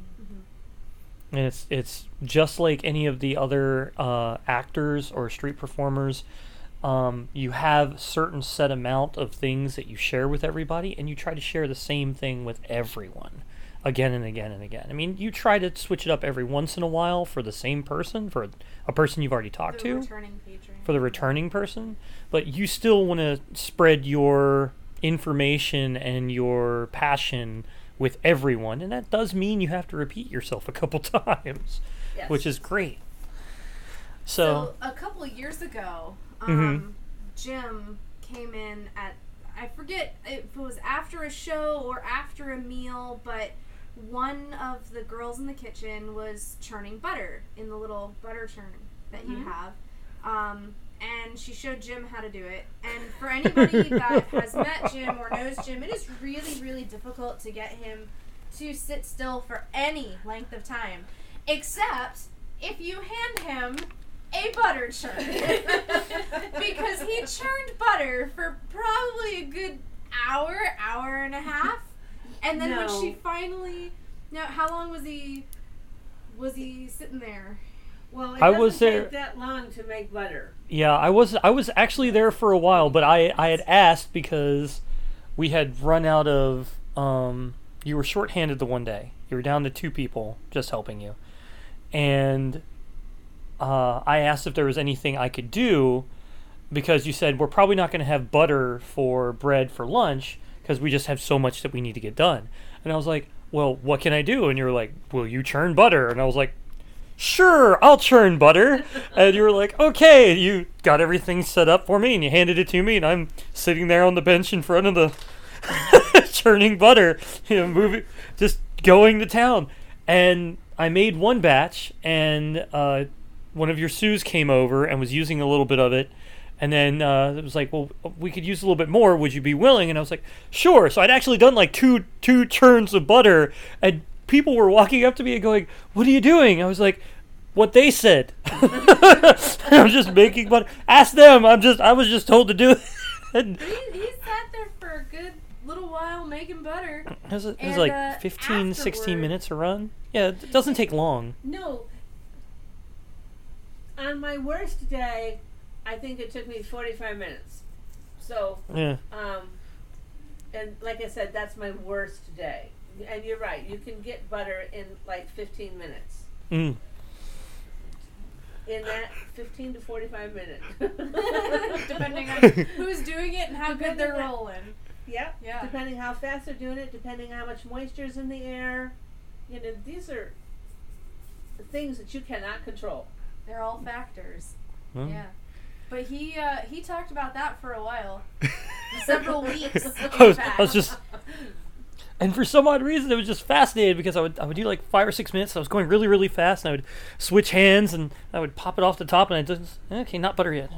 And it's it's just like any of the other uh, actors or street performers. Um, you have certain set amount of things that you share with everybody, and you try to share the same thing with everyone again and again and again. I mean, you try to switch it up every once in a while for the same person, for a person you've already talked The to, returning patron. for the returning person, but you still want to spread your information and your passion with everyone, and that does mean you have to repeat yourself a couple times, Yes. which is great. So, So a couple of years ago, Mhm. um, Jim came in at, I forget if it was after a show or after a meal, but one of the girls in the kitchen was churning butter in the little butter churn that you Mhm. have. Um, and she showed Jim how to do it. And for anybody that has met Jim or knows Jim, it is really, really difficult to get him to sit still for any length of time, except if you hand him a butter churn. Because he churned butter for probably a good hour, hour and a half. And then when No. she finally, now how long was he, was he sitting there? Well, it I doesn't was there- take that long to make butter. yeah, I was I was actually there for a while, but I, I had asked because we had run out of, um, you were shorthanded the one day. You were down to two people just helping you. And uh, I asked if there was anything I could do because you said we're probably not going to have butter for bread for lunch because we just have so much that we need to get done. And I was like, well, what can I do? And you were like, will you churn butter? And I was like, sure, I'll churn butter. And you were like, okay. You got everything set up for me and you handed it to me, and I'm sitting there on the bench in front of the churning butter, you know, moving, just going to town. And I made one batch, and uh, one of your Sues came over and was using a little bit of it. And then uh, it was like, well, we could use a little bit more. Would you be willing? And I was like, sure. So I'd actually done like two two churns of butter, and people were walking up to me and going, what are you doing? I was like, what they said. I'm just making butter. Ask them. I'm just. I was just told to do it. And He, he sat there for a good little while making butter. it was, it was And, like uh, fifteen, sixteen afterward- minutes a run. Yeah, it doesn't take long. No. On my worst day, I think it took me forty-five minutes. So, Yeah. um, and like I said, that's my worst day. And you're right, you can get butter in like fifteen minutes. Mm. in that fifteen to forty-five minutes. Depending on who's doing it and how good they're Depending on- rolling. Yep. Yeah. Depending how fast they're doing it, depending how much moisture's in the air. You know, these are things that you cannot control. They're all factors. Well, Yeah. But he uh, he talked about that for a while. Several weeks. in I was, fact. I was just, and for some odd reason, it was just fascinated because I would I would do like five or six minutes. And I was going really really fast, and I would switch hands, and I would pop it off the top, and I just okay, not butter yet.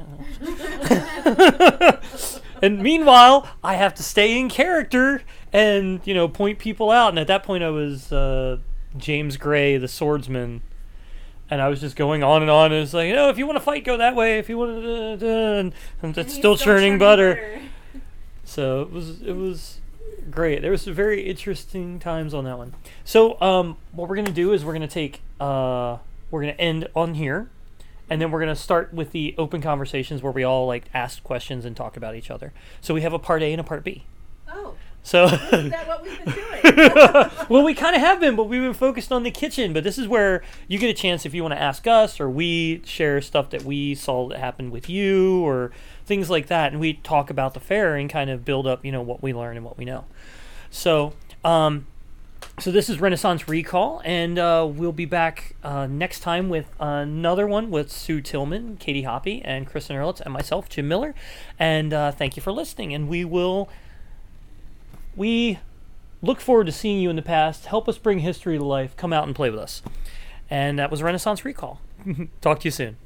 And meanwhile, I have to stay in character and you know point people out. And at that point, I was uh, James Gray, the swordsman. And I was just going on and on. And it's like, you know, if you want to fight, go that way. If you want to, uh, uh, and I'm And just he's still, churning, butter. butter. So it was it was great. There was some very interesting times on that one. So um, what we're gonna do is we're gonna take uh, we're gonna end on here, and then we're gonna start with the open conversations where we all like ask questions and talk about each other. So we have a part A and a part B. Oh, So isn't that what we've been doing? well, we kind of have been, but we've been focused on the kitchen. But this is where you get a chance if you want to ask us, or we share stuff that we saw that happened with you, or things like that, and we talk about the fair and kind of build up, you know, what we learn and what we know. So, um, so this is Renaissance Recall, and uh, we'll be back uh, next time with another one with Sue Tillman, Katie Hoppy, and Kristen Earlitz, and myself, Jim Miller. And uh, thank you for listening. And we will. We look forward to seeing you in the past. Help us bring history to life. Come out and play with us. And that was Renaissance Recall. Talk to you soon.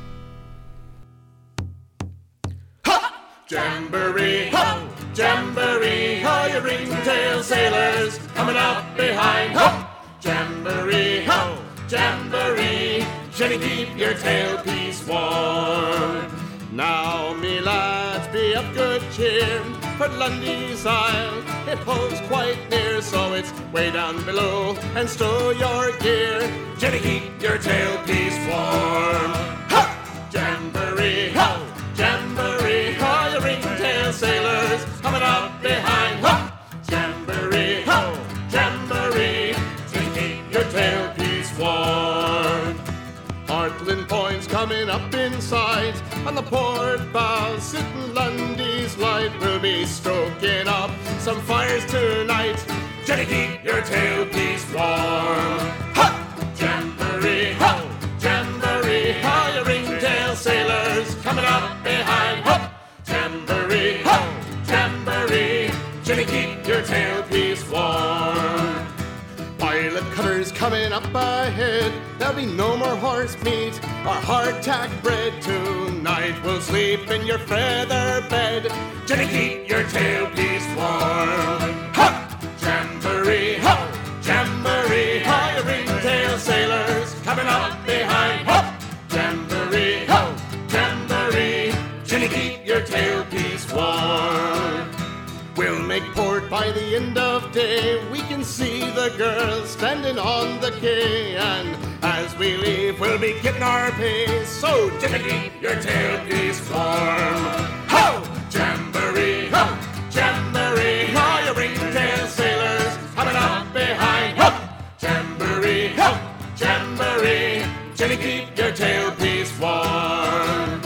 Jamboree, ho! Jamboree, ho! You ringtail sailors coming up behind, ho! Jamboree, ho! Jamboree, Jenny, keep your tailpiece warm. Now, me lads, be of good cheer, for Lundy's Isle it holds quite near, so it's way down below, and stow your gear. Jenny, keep your tailpiece warm. Ha! Jamboree, ho! Jamboree, ho! You ringtail sailors coming up behind, ho! Jamboree, ho! Jamboree, Jenny, keep your tailpiece warm. Hartland Point's coming up in sight, on the port bow sitting Lundy's light. We'll be stroking up some fires tonight. Jenny, keep your tailpiece warm. Ha! Jamboree, ho! Jamboree, ho! You ringtail sailors coming up behind, ho! Jamboree, ho! Jamboree, Jenny, keep your tailpiece warm. Pilot cutters coming up ahead. There'll be no more horse meat or hardtack bread tonight. We'll sleep in your feather bed. Jenny, keep your tailpiece warm. Ha! Jamboree, ho! Jamboree, ho! You ringtail sailors coming up behind, ho! Jamboree, ho! Jamboree, Jenny, keep your tailpiece warm. We'll make port by the end of day. We can see the girls standing on the quay, and as we leave, we'll be getting our pay. So, Jenny, keep your tailpiece warm. Ho! Jamboree, ho! Jamboree, ho! You ringtail sailors coming up behind, ho! Jamboree, ho! Jamboree, Jenny, keep your tailpiece warm.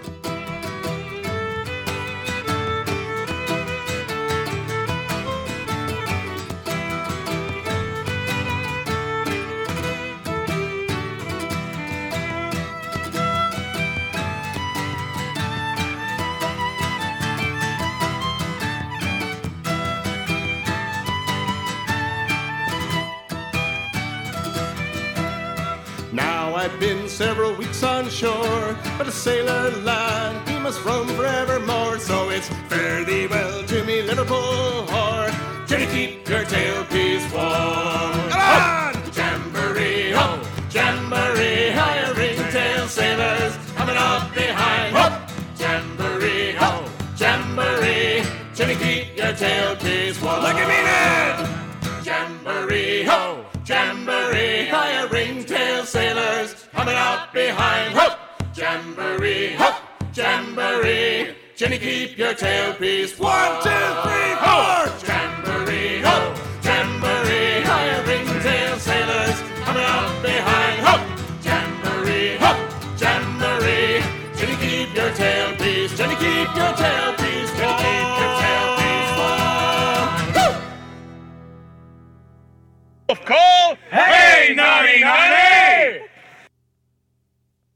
Now I've been several weeks on shore, but a sailor lad, he must roam forevermore. So it's fare thee well to me Liverpool whore. Jenny, keep your tailpiece warm. Come on! Jamboree, ho! Jamboree, ho! You ringtail sailors coming up behind, ho! Jamboree, ho! Jamboree, Jenny, keep your tailpiece warm. Look at me now! Jamboree, ho! Jamboree, ho! You ringtail sailors coming up behind, ho! Jamboree, ho! Jamboree, Jenny, keep your tailpiece warm. One, two, three, four! Jamboree, ho! Jamboree, ho! You ringtail sailors coming up behind, ho! Jamboree, ho! Jamboree, keep your tail.